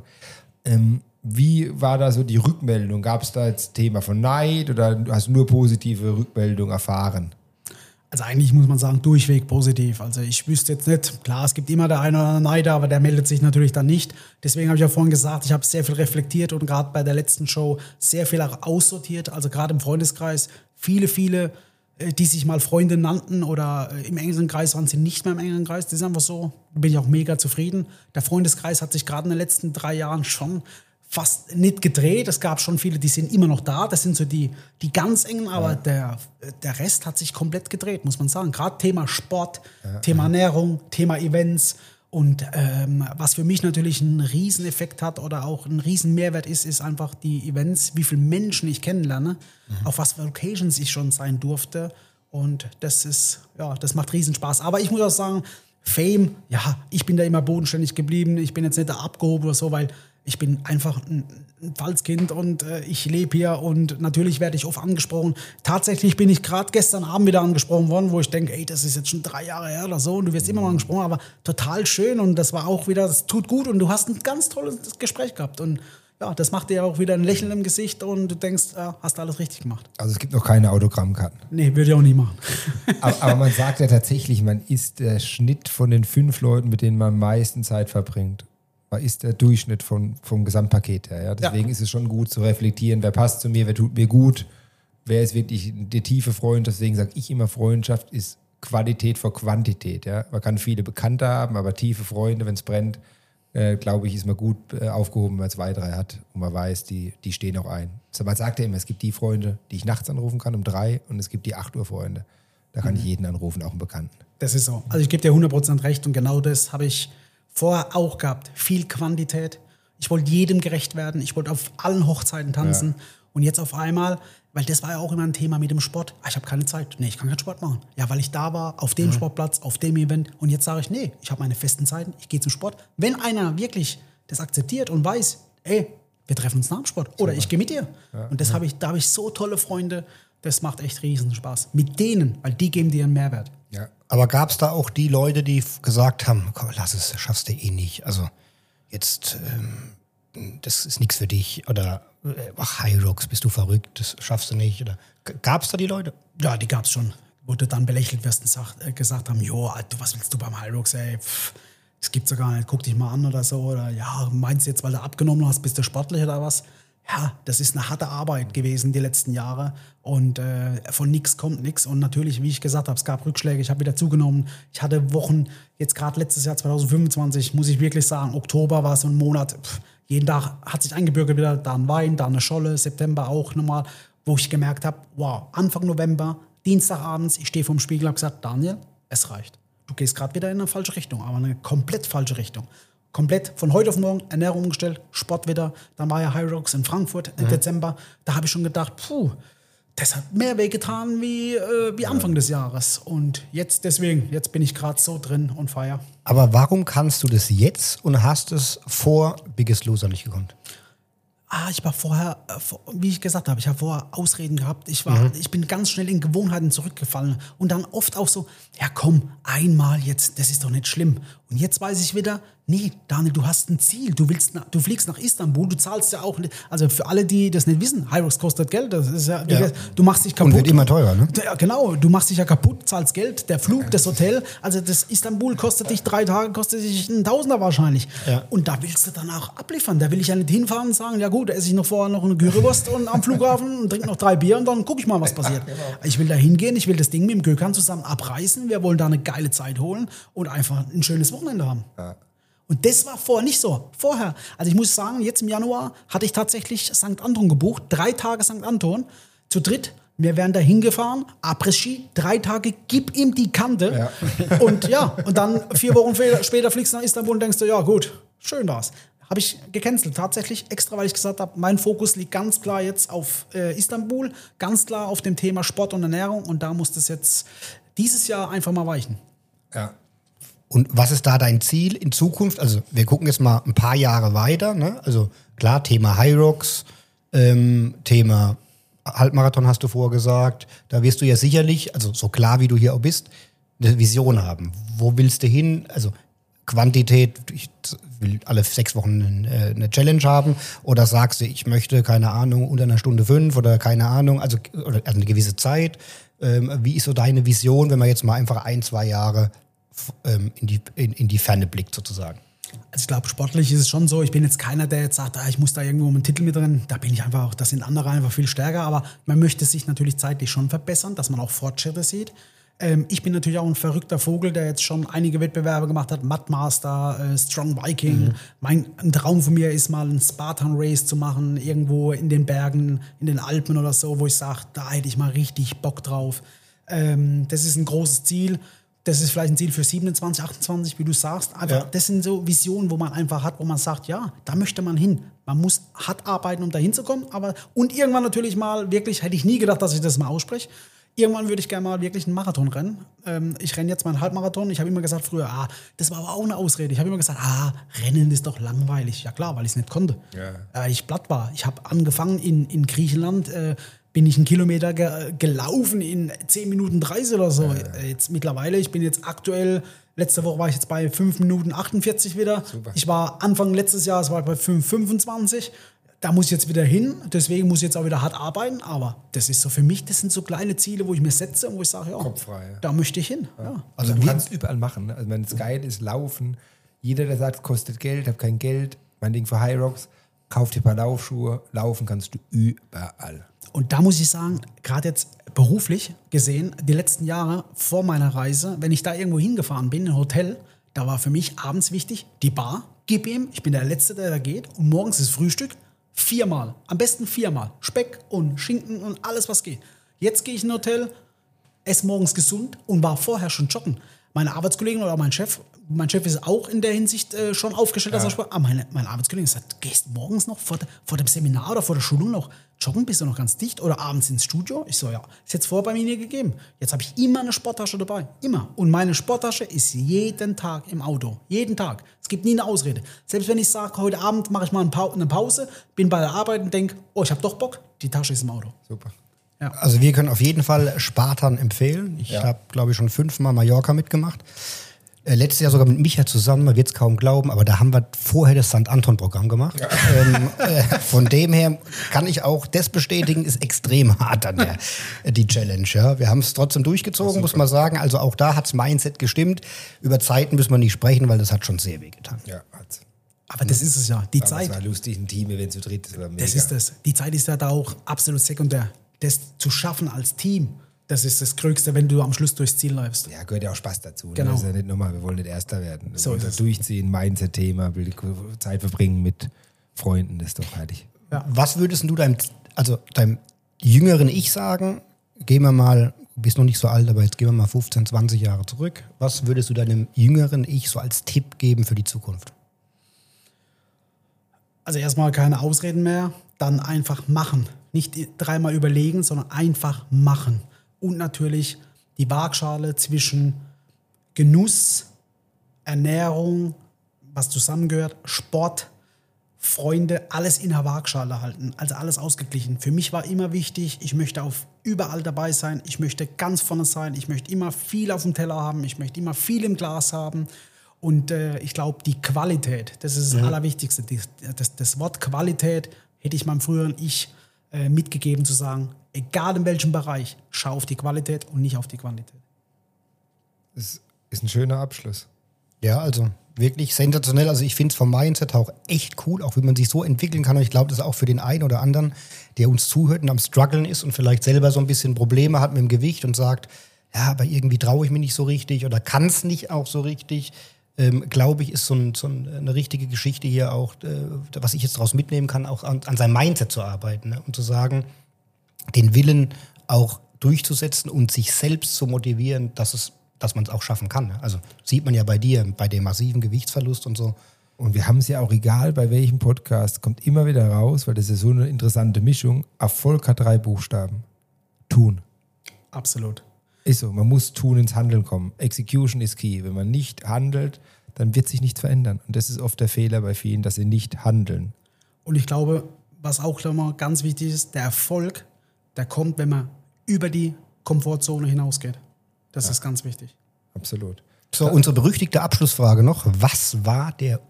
Wie war da so die Rückmeldung? Gab es da jetzt Thema von Neid oder hast du nur positive Rückmeldung erfahren? Also eigentlich muss man sagen, durchweg positiv. Also ich wüsste jetzt nicht, klar, es gibt immer der eine oder andere Neider, aber der meldet sich natürlich dann nicht. Deswegen habe ich ja vorhin gesagt, ich habe sehr viel reflektiert und gerade bei der letzten Show sehr viel auch aussortiert. Also gerade im Freundeskreis, viele, die sich mal Freunde nannten oder im engeren Kreis waren, sind nicht mehr im engeren Kreis. Das ist einfach so, da bin ich auch mega zufrieden. Der Freundeskreis hat sich gerade in den letzten 3 Jahren schon fast nicht gedreht. Es gab schon viele, die sind immer noch da. Das sind so die ganz engen, aber der Rest hat sich komplett gedreht, muss man sagen. Gerade Thema Sport, Thema Ernährung, Thema Events. Und was für mich natürlich einen Rieseneffekt hat oder auch einen riesen Mehrwert ist einfach die Events, wie viele Menschen ich kennenlerne, auf was für Locations ich schon sein durfte. Und das macht riesen Spaß. Aber ich muss auch sagen, Fame, ja, ich bin da immer bodenständig geblieben. Ich bin jetzt nicht da abgehoben oder so, weil ich bin einfach ein Pfalzkind und ich lebe hier und natürlich werde ich oft angesprochen. Tatsächlich bin ich gerade gestern Abend wieder angesprochen worden, wo ich denke, ey, das ist jetzt schon 3 Jahre her oder so und du wirst immer mal angesprochen, aber total schön und das war auch wieder, das tut gut und du hast ein ganz tolles Gespräch gehabt und ja, das macht dir auch wieder ein Lächeln im Gesicht und du denkst, hast du alles richtig gemacht. Also es gibt noch keine Autogrammkarten. Nee, würde ich auch nicht machen. aber man sagt ja tatsächlich, man ist der Schnitt von den 5 Leuten, mit denen man am meisten Zeit verbringt. Ist der Durchschnitt vom Gesamtpaket her. Ja? Deswegen ist es schon gut zu reflektieren, wer passt zu mir, wer tut mir gut, wer ist wirklich der tiefe Freund. Deswegen sage ich immer, Freundschaft ist Qualität vor Quantität. Ja? Man kann viele Bekannte haben, aber tiefe Freunde, wenn es brennt, glaube ich, ist man gut aufgehoben, wenn man 2, 3 hat und man weiß, die stehen auch ein. Also man sagt ja immer, es gibt die Freunde, die ich nachts anrufen kann um 3 und es gibt die 8 Uhr Freunde. Da kann ich jeden anrufen, auch einen Bekannten. Das ist so. Also ich gebe dir 100% recht und genau das habe ich vorher auch gehabt. Viel Quantität. Ich wollte jedem gerecht werden. Ich wollte auf allen Hochzeiten tanzen. Ja. Und jetzt auf einmal, weil das war ja auch immer ein Thema mit dem Sport. Ich habe keine Zeit. Nee, ich kann keinen Sport machen. Ja, weil ich da war, auf dem Sportplatz, auf dem Event. Und jetzt sage ich, nee, ich habe meine festen Zeiten. Ich gehe zum Sport. Wenn einer wirklich das akzeptiert und weiß, ey, wir treffen uns nach dem Sport. Oder ich gehe mit dir. Ja. Und da habe ich so tolle Freunde. Das macht echt riesen Spaß. Mit denen, weil die geben dir einen Mehrwert. Ja. Aber gab es da auch die Leute, die gesagt haben, komm, lass es, schaffst du eh nicht. Also jetzt, das ist nichts für dich. Oder, ach, Hyrox, bist du verrückt, das schaffst du nicht. Oder gab es da die Leute? Ja, die gab es schon. Wo du dann belächelt wirst und gesagt haben, jo, Alter, was willst du beim Hyrox, ey? Das gibt's ja gar nicht, guck dich mal an oder so. Oder ja, meinst du jetzt, weil du abgenommen hast, bist du sportlich oder was? Ja, das ist eine harte Arbeit gewesen die letzten Jahre und von nichts kommt nichts. Und natürlich, wie ich gesagt habe, es gab Rückschläge, ich habe wieder zugenommen. Ich hatte Wochen, jetzt gerade letztes Jahr 2025, muss ich wirklich sagen, Oktober war so ein Monat, jeden Tag hat sich eingebürgert wieder, da ein Wein, da eine Scholle, September auch nochmal, wo ich gemerkt habe, wow, Anfang November, Dienstagabends, ich stehe vorm Spiegel und habe gesagt, Daniel, es reicht. Du gehst gerade wieder in eine falsche Richtung, aber eine komplett falsche Richtung. Komplett von heute auf morgen Ernährung umgestellt, Sport wieder. Dann war ja Hyrox in Frankfurt im Dezember. Da habe ich schon gedacht, das hat mehr wehgetan wie Anfang des Jahres. Und jetzt bin ich gerade so drin und feier. Aber warum kannst du das jetzt und hast es vor Biggest Loser nicht gekonnt? Ich war vorher, wie ich gesagt habe, ich habe vorher Ausreden gehabt. Ich bin ganz schnell in Gewohnheiten zurückgefallen. Und dann oft auch so, ja komm, einmal jetzt, das ist doch nicht schlimm. Und jetzt weiß ich wieder, nee, Daniel, du hast ein Ziel. Du fliegst nach Istanbul, du zahlst ja auch, also für alle, die das nicht wissen, Hyrox kostet Geld. Das ist ja. Du machst dich kaputt. Und wird immer teurer, ne? Ja, genau, du machst dich ja kaputt, zahlst Geld, der Flug, das Hotel. Also das Istanbul kostet dich 3 Tage, kostet dich ein Tausender wahrscheinlich. Ja. Und da willst du danach abliefern. Da will ich ja nicht hinfahren und sagen, ja gut, da esse ich noch vorher noch eine Currywurst und am Flughafen und trinke noch 3 Bier und dann gucke ich mal, was passiert. Ja, genau. Ich will da hingehen, ich will das Ding mit dem Gökhan zusammen abreißen. Wir wollen da eine geile Zeit holen und einfach ein schönes Wochenende haben. Ja. Und das war vorher nicht so. Vorher, also ich muss sagen, jetzt im Januar hatte ich tatsächlich St. Anton gebucht. 3 Tage St. Anton, zu dritt. Wir wären da hingefahren, Après-Ski, 3 Tage, gib ihm die Kante. Ja. Und dann 4 Wochen später fliegst du nach Istanbul und denkst du, ja gut, schön war's. Habe ich gecancelt, tatsächlich extra, weil ich gesagt habe, mein Fokus liegt ganz klar jetzt auf Istanbul, ganz klar auf dem Thema Sport und Ernährung und da muss das jetzt dieses Jahr einfach mal weichen. Ja. Und was ist da dein Ziel in Zukunft? Also wir gucken jetzt mal ein paar Jahre weiter, ne? Also klar, Thema Hyrox, Thema Halbmarathon hast du vorgesagt. Da wirst du ja sicherlich, also so klar wie du hier auch bist, eine Vision haben. Wo willst du hin? Also Quantität, ich will alle 6 Wochen eine Challenge haben, oder sagst du, ich möchte, keine Ahnung, unter einer Stunde 5 oder keine Ahnung, also eine gewisse Zeit. Wie ist so deine Vision, wenn man jetzt mal einfach 1-2 Jahre in die Ferne blickt sozusagen? Also ich glaube, sportlich ist es schon so, ich bin jetzt keiner, der jetzt sagt, ich muss da irgendwo um einen Titel mitrennen. Da bin ich einfach auch, das sind andere einfach viel stärker, aber man möchte sich natürlich zeitlich schon verbessern, dass man auch Fortschritte sieht. Ich bin natürlich auch ein verrückter Vogel, der jetzt schon einige Wettbewerbe gemacht hat, Mudmaster, Strong Viking. Ein Traum von mir ist mal einen Spartan Race zu machen, irgendwo in den Bergen, in den Alpen oder so, wo ich sage, da hätte ich mal richtig Bock drauf. Das ist ein großes Ziel. Das ist vielleicht ein Ziel für 27, 28, wie du sagst. Einfach, das sind so Visionen, wo man einfach hat, wo man sagt, ja, da möchte man hin. Man muss hart arbeiten, um da hinzukommen. Und irgendwann natürlich mal wirklich, hätte ich nie gedacht, dass ich das mal ausspreche. Irgendwann würde ich gerne mal wirklich einen Marathon rennen. Ich renne jetzt mal einen Halbmarathon. Ich habe immer gesagt früher, das war aber auch eine Ausrede. Ich habe immer gesagt, Rennen ist doch langweilig. Ja klar, weil ich es nicht konnte. Ja. Weil ich platt war. Ich habe angefangen in Griechenland, bin ich 1 Kilometer gelaufen in 10 Minuten 30 oder so. Jetzt mittlerweile, ich bin jetzt aktuell, letzte Woche war ich jetzt bei 5 Minuten 48 wieder. Super. Ich war Anfang letztes Jahres war ich bei 5,25. Da muss ich jetzt wieder hin, deswegen muss ich jetzt auch wieder hart arbeiten, aber das ist so für mich, das sind so kleine Ziele, wo ich mir setze und wo ich sage, da möchte ich hin. Ja. Also du kannst überall machen. Also wenn es geil ist, laufen. Jeder, der sagt, kostet Geld, habe kein Geld, mein Ding für Hyrox, kauf dir ein paar Laufschuhe, laufen kannst du überall. Und da muss ich sagen, gerade jetzt beruflich gesehen, die letzten Jahre vor meiner Reise, wenn ich da irgendwo hingefahren bin, in ein Hotel, da war für mich abends wichtig, die Bar, gib ihm, ich bin der Letzte, der da geht, und morgens ist Frühstück, 4-mal, am besten 4-mal, Speck und Schinken und alles, was geht. Jetzt gehe ich in ein Hotel, esse morgens gesund und war vorher schon joggen. Meine Arbeitskollegen oder mein Chef ist auch in der Hinsicht schon aufgestellt, dass er Sport. Aber mein Arbeitskollege sagt, gehst morgens noch vor dem Seminar oder vor der Schulung noch joggen, bist du noch ganz dicht oder abends ins Studio? Ich so, ja, ist jetzt vorher bei mir nie gegeben. Jetzt habe ich immer eine Sporttasche dabei, immer. Und meine Sporttasche ist jeden Tag im Auto, jeden Tag. Es gibt nie eine Ausrede. Selbst wenn ich sage, heute Abend mache ich mal eine Pause, bin bei der Arbeit und denke, ich habe doch Bock, die Tasche ist im Auto. Super. Ja. Also wir können auf jeden Fall Spartan empfehlen. Ich habe, glaube ich, schon 5-mal Mallorca mitgemacht. Letztes Jahr sogar mit Micha zusammen, man wird es kaum glauben, aber da haben wir vorher das St. Anton-Programm gemacht. Ja. Von dem her kann ich auch das bestätigen, ist extrem hart an die Challenge. Ja. Wir haben es trotzdem durchgezogen, muss man sagen. Also auch da hat's Mindset gestimmt. Über Zeiten müssen wir nicht sprechen, weil das hat schon sehr wehgetan. Ja, hat's. Aber das ist es ja, die aber Zeit. Es war lustig, ein Team, wenn zu dritt. Das ist das. Die Zeit ist ja da auch absolut sekundär. Das zu schaffen als Team, das ist das Größte, wenn du am Schluss durchs Ziel läufst. Ja, gehört ja auch Spaß dazu. Genau. Das ist ja nicht normal, wir wollen nicht Erster werden. Wir wollen das durchziehen, Mindset-Thema, Zeit verbringen mit Freunden, das ist doch fertig. Ja. Was würdest du deinem jüngeren Ich sagen? Gehen wir mal, du bist noch nicht so alt, aber jetzt gehen wir mal 15, 20 Jahre zurück. Was würdest du deinem jüngeren Ich so als Tipp geben für die Zukunft? Also erstmal keine Ausreden mehr, dann einfach machen. Nicht dreimal überlegen, sondern einfach machen. Und natürlich die Waagschale zwischen Genuss, Ernährung, was zusammengehört, Sport, Freunde, alles in der Waagschale halten, also alles ausgeglichen. Für mich war immer wichtig, ich möchte überall dabei sein, ich möchte ganz vorne sein, ich möchte immer viel auf dem Teller haben, ich möchte immer viel im Glas haben. Und ich glaube, die Qualität, das ist das Allerwichtigste. Das Wort Qualität hätte ich meinem früheren Ich mitgegeben, zu sagen, egal in welchem Bereich, schau auf die Qualität und nicht auf die Quantität. Das ist ein schöner Abschluss. Ja, also wirklich sensationell. Also ich finde es vom Mindset auch echt cool, auch wie man sich so entwickeln kann. Und ich glaube, das ist auch für den einen oder anderen, der uns zuhört und am Struggeln ist und vielleicht selber so ein bisschen Probleme hat mit dem Gewicht und sagt, ja, aber irgendwie traue ich mich nicht so richtig oder kann es nicht auch so richtig. Glaube ich, ist eine richtige Geschichte hier auch, was ich jetzt daraus mitnehmen kann, auch an seinem Mindset zu arbeiten, ne? Und zu sagen, den Willen auch durchzusetzen und sich selbst zu motivieren, dass man es auch schaffen kann. Ne? Also sieht man ja bei dir, bei dem massiven Gewichtsverlust und so. Und wir haben es ja auch, egal bei welchem Podcast, kommt immer wieder raus, weil das ist so eine interessante Mischung. Erfolg hat 3 Buchstaben. Tun. Absolut. Ist so, man muss tun, ins Handeln kommen. Execution is key. Wenn man nicht handelt, dann wird sich nichts verändern. Und das ist oft der Fehler bei vielen, dass sie nicht handeln. Und ich glaube, was auch immer ganz wichtig ist, der Erfolg, der kommt, wenn man über die Komfortzone hinausgeht. Das ist ganz wichtig. Absolut. So, unsere berüchtigte Abschlussfrage noch. Was war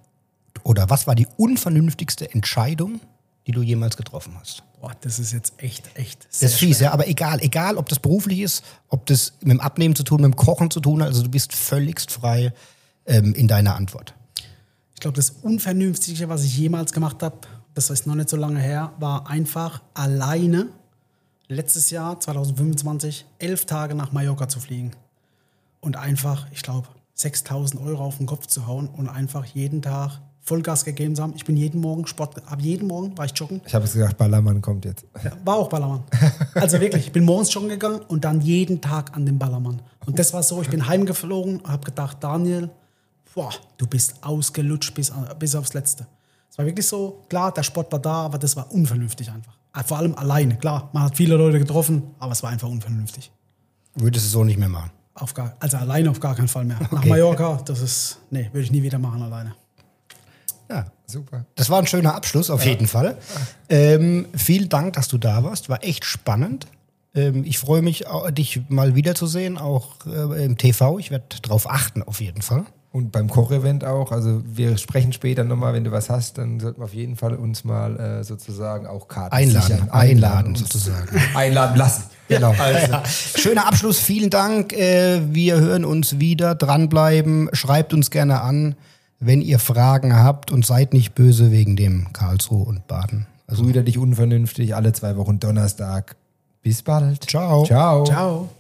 die unvernünftigste Entscheidung, die du jemals getroffen hast? Boah, das ist jetzt echt Das ist fies, ja, aber egal, ob das beruflich ist, ob das mit dem Abnehmen zu tun, mit dem Kochen zu tun hat, also du bist völligst frei in deiner Antwort. Ich glaube, das Unvernünftigste, was ich jemals gemacht habe, das ist noch nicht so lange her, war einfach alleine letztes Jahr, 2025, 11 Tage nach Mallorca zu fliegen. Und einfach, ich glaube, 6.000 € auf den Kopf zu hauen und einfach jeden Tag Vollgas gegeben zu haben. Ich bin jeden Morgen jeden Morgen war ich joggen. Ich habe es gesagt, Ballermann kommt jetzt. Ja, war auch Ballermann. Also wirklich, ich bin morgens joggen gegangen und dann jeden Tag an den Ballermann. Und das war so, ich bin heimgeflogen und habe gedacht, Daniel, boah, du bist ausgelutscht bis aufs Letzte. Es war wirklich so, klar, der Sport war da, aber das war unvernünftig einfach. Vor allem alleine, klar, man hat viele Leute getroffen, aber es war einfach unvernünftig. Würdest du so nicht mehr machen? Also alleine auf gar keinen Fall mehr. Nach Mallorca, würde ich nie wieder machen alleine. Ja, super. Das war ein schöner Abschluss, auf jeden Fall. Vielen Dank, dass du da warst. War echt spannend. Ich freue mich, dich mal wiederzusehen, auch im TV. Ich werde darauf achten, auf jeden Fall. Und beim Kochevent auch. Also wir sprechen später nochmal, wenn du was hast, dann sollten wir auf jeden Fall uns mal sozusagen auch Karten sichern. Einladen sozusagen. Einladen lassen. Genau. Also. Ja. Schöner Abschluss, vielen Dank. Wir hören uns wieder. Dranbleiben, schreibt uns gerne an, wenn ihr Fragen habt und seid nicht böse wegen dem Karlsruhe und Baden. Also Brüderlich unvernünftig, alle 2 Wochen Donnerstag. Bis bald. Ciao. Ciao. Ciao.